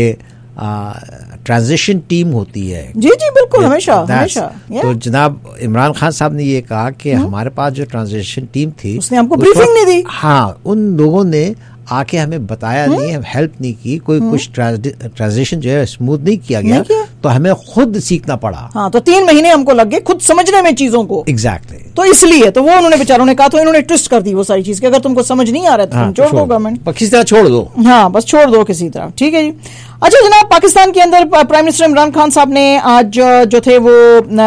ट्रांजिशन टीम होती है। जी बिल्कुल, हमेशा। तो जनाब इमरान खान साहब ने ये कहा कि हमारे पास जो ट्रांजिशन टीम थी उसने हमको ब्रीफिंग नहीं दी। हाँ, उन लोगों ने आके हमें बताया नहीं है, हेल्प नहीं की, कोई कुछ ट्रांजिशन जो है स्मूथ नहीं किया गया, तो हमें खुद सीखना पड़ा। हाँ, तो 3 महीने हमको लग गए खुद समझने में चीजों को। एग्जैक्टली। तो इसलिए तो वो उन्होंने बेचारों ने कहा, तो इन्होंने ट्विस्ट कर दी वो सारी चीज कि अगर तुमको समझ नहीं आ रहा है तो तुम छोड़ दो गवर्नमेंट, किसी तरह छोड़ दो। हाँ, बस छोड़ दो किसी तरह। ठीक है जी। अच्छा जनाब, पाकिस्तान के अंदर प्राइम मिनिस्टर इमरान खान साहब ने आज जो थे वो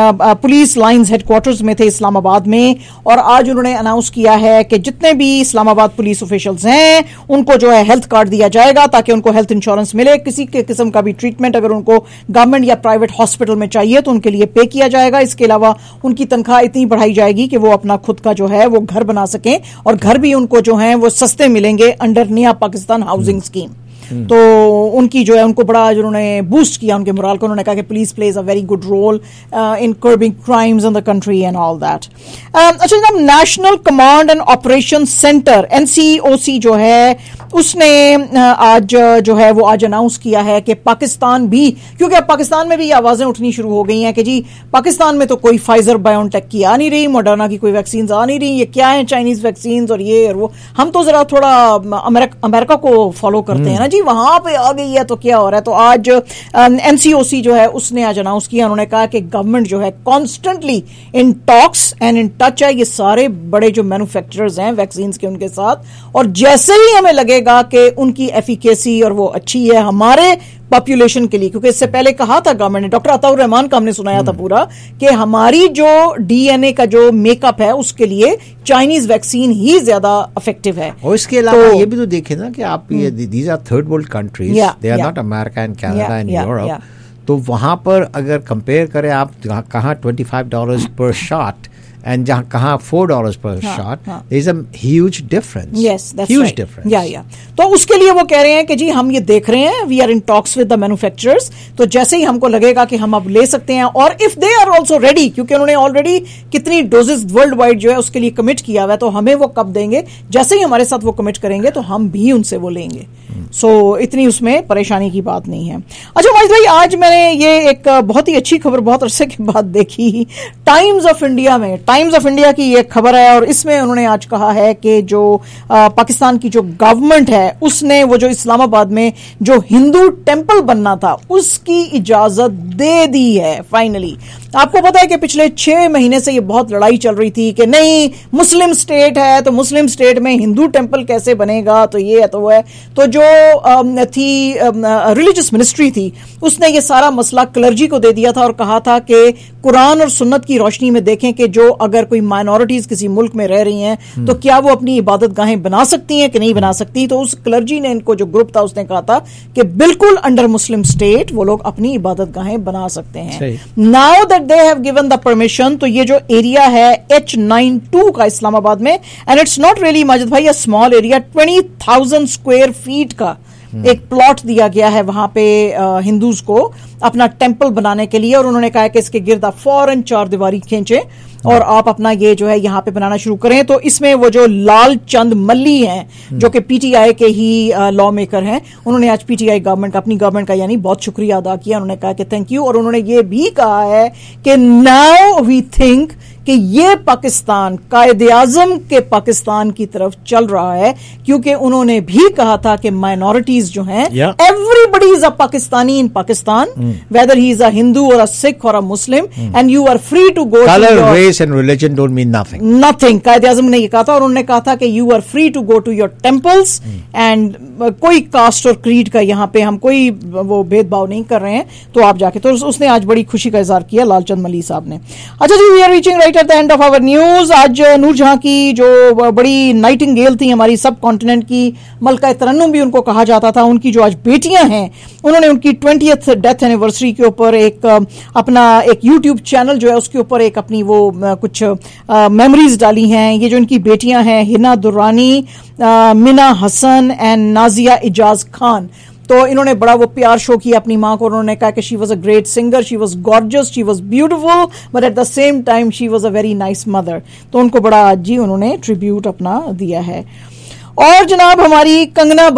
पुलिस लाइंस हेडक्वार्टर्स में थे इस्लामाबाद में, और आज उन्होंने अनाउंस किया है कि जितने भी इस्लामाबाद पुलिस ऑफिशियल्स हैं उनको जो है हेल्थ कार्ड दिया जाएगा ताकि उनको हेल्थ इंश्योरेंस मिले। किसी के किस्म का भी ट्रीटमेंट अगर उनको गवर्नमेंट या प्राइवेट हॉस्पिटल में चाहिए तो उनके लिए पे किया जाएगा। इसके अलावा उनकी तनख्वाह इतनी बढ़ाई जाएगी कि वो अपना खुद का जो है वो घर बना सकें, और घर भी उनको जो है वो सस्ते मिलेंगे अंडर नया पाकिस्तान हाउसिंग स्कीम। तो उनकी जो है उनको बड़ा उन्होंने बूस्ट किया उनके मोराल को। उन्होंने कहा कि police plays a very good role in curbing crimes in the country and all that. अच्छा जनाब, national command and operation centre NCOC जो है उसने आज जो है वो आज अनाउंस किया है कि पाकिस्तान भी, क्योंकि अब पाकिस्तान में भी ये आवाजें उठनी शुरू हो गई हैं कि जी पाकिस्तान में तो कोई फाइजर बायोटेक की आ नहीं रही, मॉडर्ना की कोई वैक्सीन आ नहीं रही, ये क्या है चाइनीज वैक्सीन और ये और वो। हम तो जरा थोड़ा अमेरिका को फॉलो करते हैं ना जी, वहां पे आ गई है तो क्या हो रहा है। तो आज NCOC जो है उसने आज अनाउंस किया, उन्होंने कहा कि गवर्नमेंट जो है constantly in talks and in touch है ये सारे बड़े जो मैन्युफैक्चरर्स हैं वैक्सीन के उनके साथ, और जैसे ही हमें लगेगा कि उनकी एफिकेसी और वो अच्छी है हमारे पॉपुलेशन के लिए, क्योंकि इससे पहले कहा था गवर्नमेंट ने, डॉक्टर अताउर रहमान का हमने सुनाया था पूरा कि हमारी जो DNA का जो मेकअप है उसके लिए चाइनीज वैक्सीन ही ज्यादा इफेक्टिव है। और इसके अलावा ये भी तो देखे ना कि आप ये these are third world countries, they are not America and Canada and Europe. तो वहां पर अगर कंपेयर करें आप कहाँ $25 पर शॉट एंड जहां कहा $4 per shot, there is a huge difference. Yes, that's huge right. difference. Yeah. तो उसके लिए वो कह रहे हैं कि जी हम ये देख रहे हैं, we are in talks with the manufacturers. तो जैसे ही हमको लगेगा कि हम अब ले सकते हैं, और if they are also ready, क्योंकि उन्होंने ऑलरेडी कितनी डोजेस वर्ल्ड वाइड जो है उसके लिए कमिट किया हुआ है, तो हमें वो कब देंगे, जैसे ही हमारे साथ वो कमिट करेंगे तो हम भी उनसे वो लेंगे। सो इतनी उसमें परेशानी की बात नहीं है। अच्छा माजिद भाई, आज मैंने ये एक बहुत ही अच्छी खबर बहुत अरसे के बाद देखी टाइम्स ऑफ इंडिया में। टाइम्स ऑफ इंडिया की ये खबर है, और इसमें उन्होंने आज कहा है कि जो पाकिस्तान की जो गवर्नमेंट है उसने वो जो इस्लामाबाद में जो हिंदू टेंपल बनना था उसकी इजाजत दे दी है फाइनली। आपको पता है कि पिछले 6 महीने से ये बहुत लड़ाई चल रही थी कि नहीं मुस्लिम स्टेट है तो मुस्लिम स्टेट में हिंदू टेंपल कैसे बनेगा, तो ये है तो वो है। तो जो थी रिलीजियस मिनिस्ट्री थी उसने ये सारा मसला क्लर्जी को दे दिया था और कहा था कि कुरान और सुन्नत की रोशनी में देखें कि जो अगर कोई माइनॉरिटीज किसी मुल्क में रह रही हैं तो क्या वो अपनी इबादत गाहें बना सकती हैं कि नहीं बना सकती। तो उस क्लर्जी ने, इनको जो ग्रुप था उसने कहा था कि बिल्कुल अंडर मुस्लिम स्टेट वो लोग अपनी इबादत गाहें बना सकते हैं। Now that they have given the permission, तो ये जो एरिया है H92 का इस्लामाबाद में, and it's not really Majid भाई a small area, 20,000 square feet का एक प्लॉट दिया गया है वहां पे हिंदूज को अपना टेंपल बनाने के लिए। और उन्होंने कहा कि इसके गिर्द फौरन 4 दीवारी खींचे और आप अपना ये जो है यहाँ पे बनाना शुरू करें। तो इसमें वो जो लाल चंद मल्ली हैं जो कि PTI के ही लॉ मेकर हैं, उन्होंने आज PTI गवर्नमेंट का, अपनी गवर्नमेंट का यानी बहुत शुक्रिया अदा किया। उन्होंने कहा कि थैंक यू, और उन्होंने ये भी कहा है कि नाउ वी थिंक कि ये पाकिस्तान कायदे आजम के पाकिस्तान की तरफ चल रहा है, क्योंकि उन्होंने भी कहा था कि माइनॉरिटीज जो हैं, everybody is a Pakistani in Pakistan, whether he is a Hindu or a Sikh or a Muslim, and you are free to go. Colour, race and religion don't mean nothing. Nothing, कायदे आजम ने ये कहा था। और उन्होंने कहा था कि you are free to go to your temples, and कोई कास्ट और क्रीड का यहाँ पे हम कोई वो भेदभाव नहीं कर रहे हैं, तो आप जाके। तो उसने आज बड़ी खुशी का इजहार किया लालचंद मल्ली साहब ने। अच्छा जी, we are reaching right at the end of our news. आज नूरजहां की जो बड़ी नाइटिंगेल थी हमारी सब कॉन्टिनेंट की, मलका तरन्नुम भी उनको कहा जाता था, उनकी जो आज बेटियां हैं उन्होंने उनकी 20th डेथ एनिवर्सरी के ऊपर एक अपना एक यूट्यूब चैनल जो है उसके ऊपर एक अपनी वो कुछ मेमोरीज डाली हैं। ये जो इनकी बेटियां हैं हिना दुर्रानी, मिना हसन एंड नाजिया इजाज खान, तो इन्होंने बड़ा वो प्यार शो किया अपनी माँ को। उन्होंने कहा कि she was a great singer, she was gorgeous, she was beautiful, but at the same time she was a very nice mother. तो उनको बड़ा आज जी उन्होंने ट्रिब्यूट अपना दिया है। और जनाब हमारी कंगना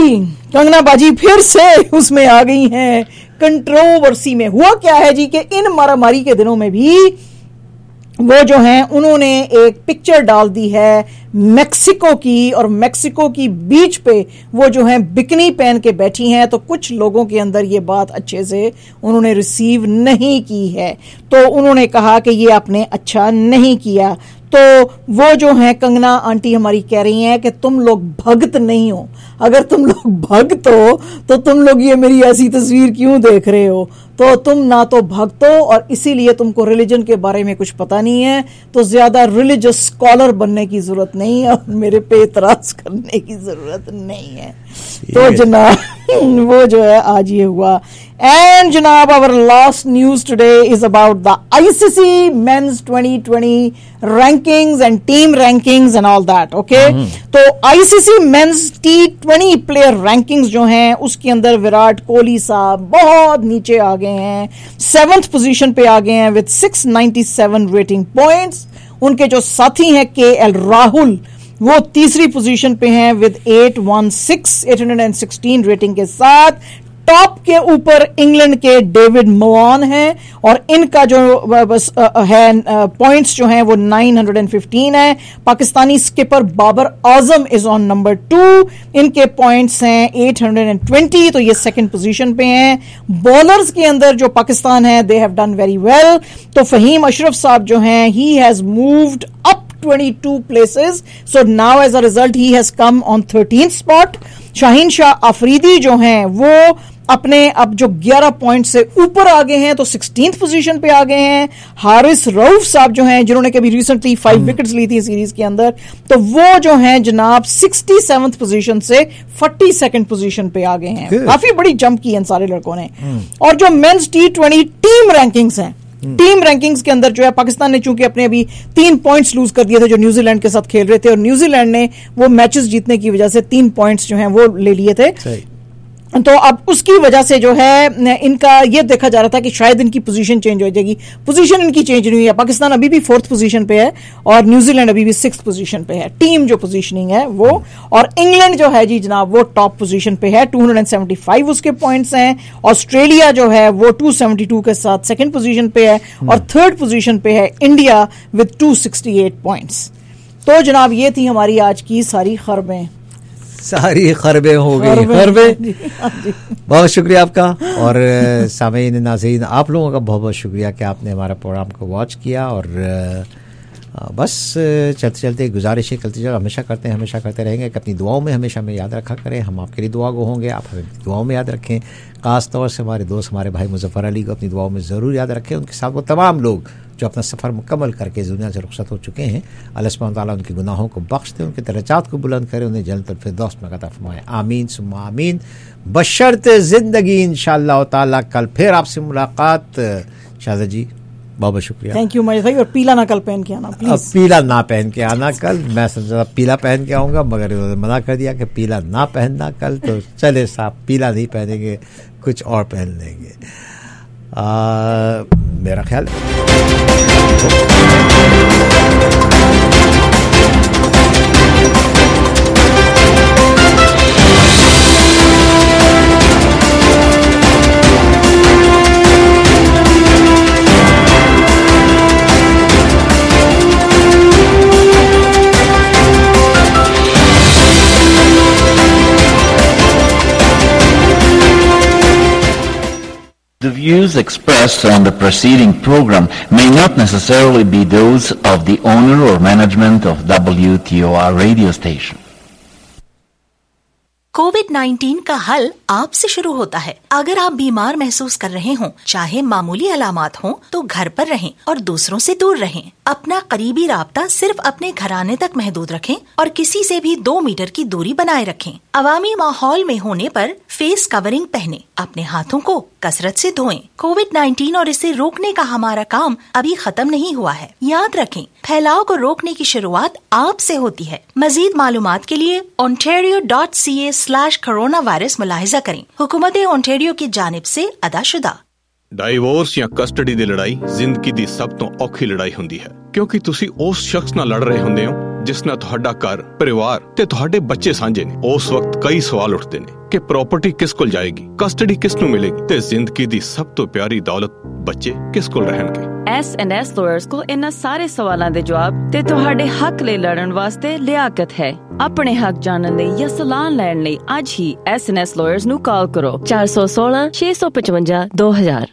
बाजी फिर से उसमें आ गई हैं कंट्रोवर्सी में। हुआ क्या है जी कि इन मारामारी के दिनों में भी वो जो हैं उन्होंने एक पिक्चर डाल दी है मेक्सिको की, और मेक्सिको की बीच पे वो जो हैं बिकनी पहन के बैठी हैं। तो कुछ लोगों के अंदर ये बात अच्छे से उन्होंने रिसीव नहीं की है, तो उन्होंने कहा कि ये आपने अच्छा नहीं किया। तो वो जो है कंगना आंटी हमारी कह रही हैं कि तुम लोग भक्त नहीं हो, अगर तुम लोग भक्त हो तो तुम लोग ये मेरी ऐसी तस्वीर क्यों देख रहे हो, तो तुम ना तो भक्त हो और इसीलिए तुमको रिलीजन के बारे में कुछ पता नहीं है, तो ज्यादा रिलीजियस स्कॉलर बनने की जरूरत नहीं है और मेरे पे इतराज करने की जरूरत नहीं है। तो जनाब वो जो है आज ये हुआ। एंड जनाब our last news today is about the ICC men's 2020 rankings and team rankings and all that, okay? तो ICC men's T20 player rankings जो हैं उसके अंदर विराट कोहली साहब बहुत नीचे आ गए हैं, 7th पोजीशन पे आ गए हैं with 697 रेटिंग पॉइंट्स। उनके जो साथी हैं KL राहुल वो तीसरी पोजीशन पे हैं विद 816 रेटिंग के साथ। टॉप के ऊपर इंग्लैंड के डेविड मलान हैं और इनका जो है पॉइंट्स जो हैं वो 915 है। Pakistani skipper Babar Azam is on number 2, इनके पॉइंट्स हैं 820, तो ये सेकंड पोजीशन पे हैं। बॉलर्स के अंदर जो पाकिस्तान है they have done very well. तो फहीम अशरफ साहब जो हैं he has moved up 22 places, so now as a result he has come on 13th spot। Shaheen Shah Afridi जो हैं वो अपने अब जो 11 पॉइंट से ऊपर आ गए हैं, तो 16th पोजीशन पे आ गए हैं। हारिस रऊफ साहब जो हैं जिन्होंने कभी रिसेंटली 5 विकेट्स ली थी सीरीज के अंदर, तो वो जो हैं जनाब 67th पोजीशन से 42nd पोजीशन पे आ गए हैं। काफी बड़ी जंप की इन सारे लड़कों ने। और जो मेंस T20 टीम रैंकिंग्स हैं, टीम रैंकिंग्स के अंदर जो है पाकिस्तान ने चूंकि अपने अभी 3 पॉइंट्स लूज कर दिए थे जो न्यूजीलैंड के साथ खेल रहे थे, और न्यूजीलैंड ने वो मैचेस जीतने की वजह से 3 पॉइंट्स जो हैं वो ले लिए थे। तो अब उसकी वजह से जो है इनका ये देखा जा रहा था कि शायद इनकी पोजीशन चेंज हो जाएगी। पोजीशन इनकी चेंज नहीं हुई है। पाकिस्तान अभी भी 4th पोजीशन पे है और न्यूजीलैंड अभी भी 6th पोजीशन पे है। टीम जो पोजीशनिंग है वो, और इंग्लैंड जो है जी जनाब वो टॉप पोजीशन पे है, 275 उसके पॉइंट्स हैं। ऑस्ट्रेलिया जो है वो 272 के साथ सेकंड पोजीशन पे है और थर्ड पोजीशन पे है इंडिया विद 268 पॉइंट्स। तो जनाब ये थी हमारी आज की सारी खबरें। सारी खरबें हो गई, खरबें। बहुत शुक्रिया आपका, और सामीन नाज़रीन आप लोगों का बहुत बहुत शुक्रिया कि आपने हमारा प्रोग्राम को वॉच किया। और बस चलते चलते गुजारिश है, चलते हमेशा करते हैं, हमेशा करते रहेंगे कि अपनी दुआओं में हमेशा हमें याद रखा करें। हम आपके लिए दुआ गो होंगे, आप हमें दुआओं में याद रखें। खास तौर से हमारे दोस्त हमारे भाई मुजफ्फर अली को अपनी दुआओं में ज़रूर याद रखें। उनके साथ वो तमाम लोग जो अपना सफ़र मुकम्मल करके इस दुनिया से रुखसत हो चुके हैं, अल्लाह सुब्हानहू तआला उनके गुनाहों को बख्श दे, उनके दर्जात को बुलंद करे, उन्हें जन्नतुल फिरदौस में अता फरमाए। आमीन सुम्मा आमीन। बशर्ते ज़िंदगी इंशाअल्लाह ताला कल फिर आपसे मुलाकात। शाहज़ा जी बहुत बहुत शुक्रिया, थैंक यू मजीद भाई। और पीला ना कल पहन के आना प्लीज। अब पीला ना पहन के आना कल, मैं समझा पीला पहन के आऊँगा, मगर उन्होंने मना कर दिया कि पीला ना पहनना कल। तो चले साहब, पीला नहीं पहनेंगे, कुछ और पहन लेंगे। मेरा ख्याल The views expressed on the preceding program may not necessarily be those of the owner or management of WTOR radio station. कोविड-19 का हल आपसे शुरू होता है। अगर आप बीमार महसूस कर रहे हों, चाहे मामूली अलामात हों, तो घर पर रहें और दूसरों से दूर रहें। अपना करीबी राब्ता सिर्फ अपने घराने तक महदूद रखें और किसी से भी 2 मीटर की दूरी बनाए रखें। अवामी माहौल में होने पर फेस कवरिंग पहने, अपने हाथों को कसरत से धोएं। कोविड-19 और इसे रोकने का हमारा काम अभी खत्म नहीं हुआ है। याद रखें, फैलाव को रोकने की शुरुआत आपसे होती है। मजीद मालूमात के लिए ontario.ca/coronavirus मुलाहिजा करें। हुकूमत ओंटारियो की जानिब से अदाशुदा। ਡਾਈਵੋਰਸ ਜਾਂ ਕਸਟਡੀ ਦੀ ਲੜਾਈ ਜ਼ਿੰਦਗੀ ਦੀ ਸਭ ਤੋਂ ਔਖੀ ਲੜਾਈ ਹੁੰਦੀ ਹੈ, ਕਿਉਂਕਿ ਤੁਸੀਂ ਉਸ ਸ਼ਖਸ ਨਾਲ ਲੜ ਰਹੇ ਹੁੰਦੇ ਹੋ ਜਿਸ ਨਾਲ ਤੁਹਾਡਾ ਘਰ, ਪਰਿਵਾਰ ਤੇ ਤੁਹਾਡੇ ਬੱਚੇ ਸਾਂਝੇ ਨੇ। ਉਸ ਵਕਤ ਕਈ ਸਵਾਲ ਉੱਠਦੇ ਨੇ ਕਿ ਪ੍ਰਾਪਰਟੀ ਕਿਸ ਕੋਲ ਜਾਏਗੀ, ਕਸਟਡੀ ਕਿਸ ਨੂੰ ਮਿਲੇਗੀ ਤੇ ਜ਼ਿੰਦਗੀ ਦੀ ਸਭ ਤੋਂ ਪਿਆਰੀ ਦੌਲਤ ਬੱਚੇ ਕਿਸ ਕੋਲ ਰਹਿਣਗੇ? S&S Lawyers ਕੋਲ ਇਹਨਾਂ ਸਾਰੇ ਸਵਾਲਾਂ ਦੇ ਜਵਾਬ ਤੇ ਤੁਹਾਡੇ ਹੱਕ ਲਈ ਲੜਨ ਵਾਸਤੇ ਲਿਆਕਤ ਹੈ। ਆਪਣੇ ਹੱਕ ਜਾਣਨ ਲਈ ਜਾਂ ਸਲਾਹ ਲੈਣ ਲਈ ਅੱਜ ਹੀ S&S Lawyers ਨੂੰ ਕਾਲ ਕਰੋ 416 655 2000।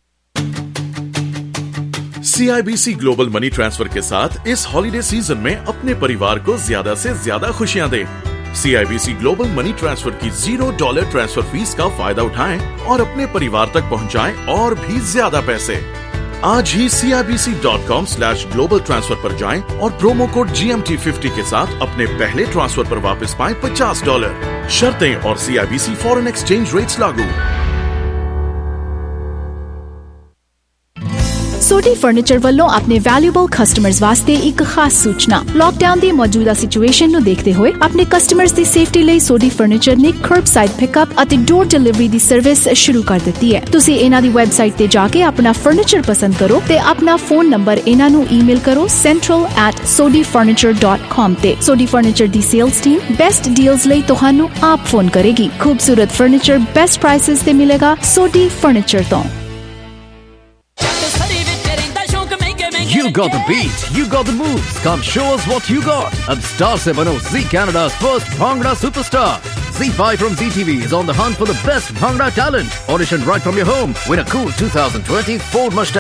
CIBC ग्लोबल मनी ट्रांसफर के साथ इस हॉलिडे सीजन में अपने परिवार को ज्यादा से ज्यादा खुशियां दें। CIBC ग्लोबल मनी ट्रांसफर की $0 ट्रांसफर फीस का फायदा उठाएं और अपने परिवार तक पहुंचाएं और भी ज्यादा पैसे। आज ही CIBC.com/global ट्रांसफर पर जाएं और प्रोमो कोड GMT50 के साथ अपने पहले ट्रांसफर पर वापस पाएं $50। शर्तें और CIBC फॉरेन एक्सचेंज रेट्स लागू। सोडी फर्नीचर ਵੱਲੋਂ ਆਪਣੇ ਵੈਲਿਊਬਲ ਕਸਟਮਰਸ ਵਾਸਤੇ ਇੱਕ ਖਾਸ ਸੂਚਨਾ। ਲਾਕਡਾਊਨ ਦੀ ਮੌਜੂਦਾ ਸਿਚੁਏਸ਼ਨ ਨੂੰ ਦੇਖਦੇ ਹੋਏ ਆਪਣੇ ਕਸਟਮਰਸ ਦੀ ਸੇਫਟੀ ਲਈ ਸੋਡੀ ਫਰਨੀਚਰ ਨੇ ਕਰਬਸਾਈਡ ਪਿਕਅਪ ਅਤੇ ਡੋਰ ਡਿਲੀਵਰੀ ਦੀ ਸਰਵਿਸ ਸ਼ੁਰੂ ਕਰ ਦਿੱਤੀ ਹੈ। ਤੁਸੀਂ ਇਹਨਾਂ ਦੀ ਵੈਬਸਾਈਟ ਤੇ ਜਾ ਕੇ ਆਪਣਾ ਫਰਨੀਚਰ ਪਸੰਦ ਕਰੋ ਤੇ ਆਪਣਾ ਫੋਨ ਨੰਬਰ ਇਹਨਾਂ ਨੂੰ ਈਮੇਲ ਕਰੋ central@sodifurniture.com ਤੇ। ਸੋਡੀ ਫਰਨੀਚਰ ਦੀ ਸੇਲਸ ਟੀਮ ਬੈਸਟ ਡੀਲਸ ਲਈ ਤੁਹਾਨੂੰ ਆਪ ਫੋਨ ਕਰੇਗੀ। ਖੂਬਸੂਰਤ ਫਰਨੀਚਰ ਬੈਸਟ ਪ੍ਰਾਈਸਸ ਤੇ ਮਿਲੇਗਾ ਸੋਡੀ ਫਰਨੀਚਰ ਤੋਂ। You got the beat, you got the moves. Come show us what you got. Ab Star se bano Zee Canada's first Bhangra superstar. Z5 from ZTV is on the hunt for the best Bhangra talent. Audition right from your home. Win a cool 2020 Ford Mustang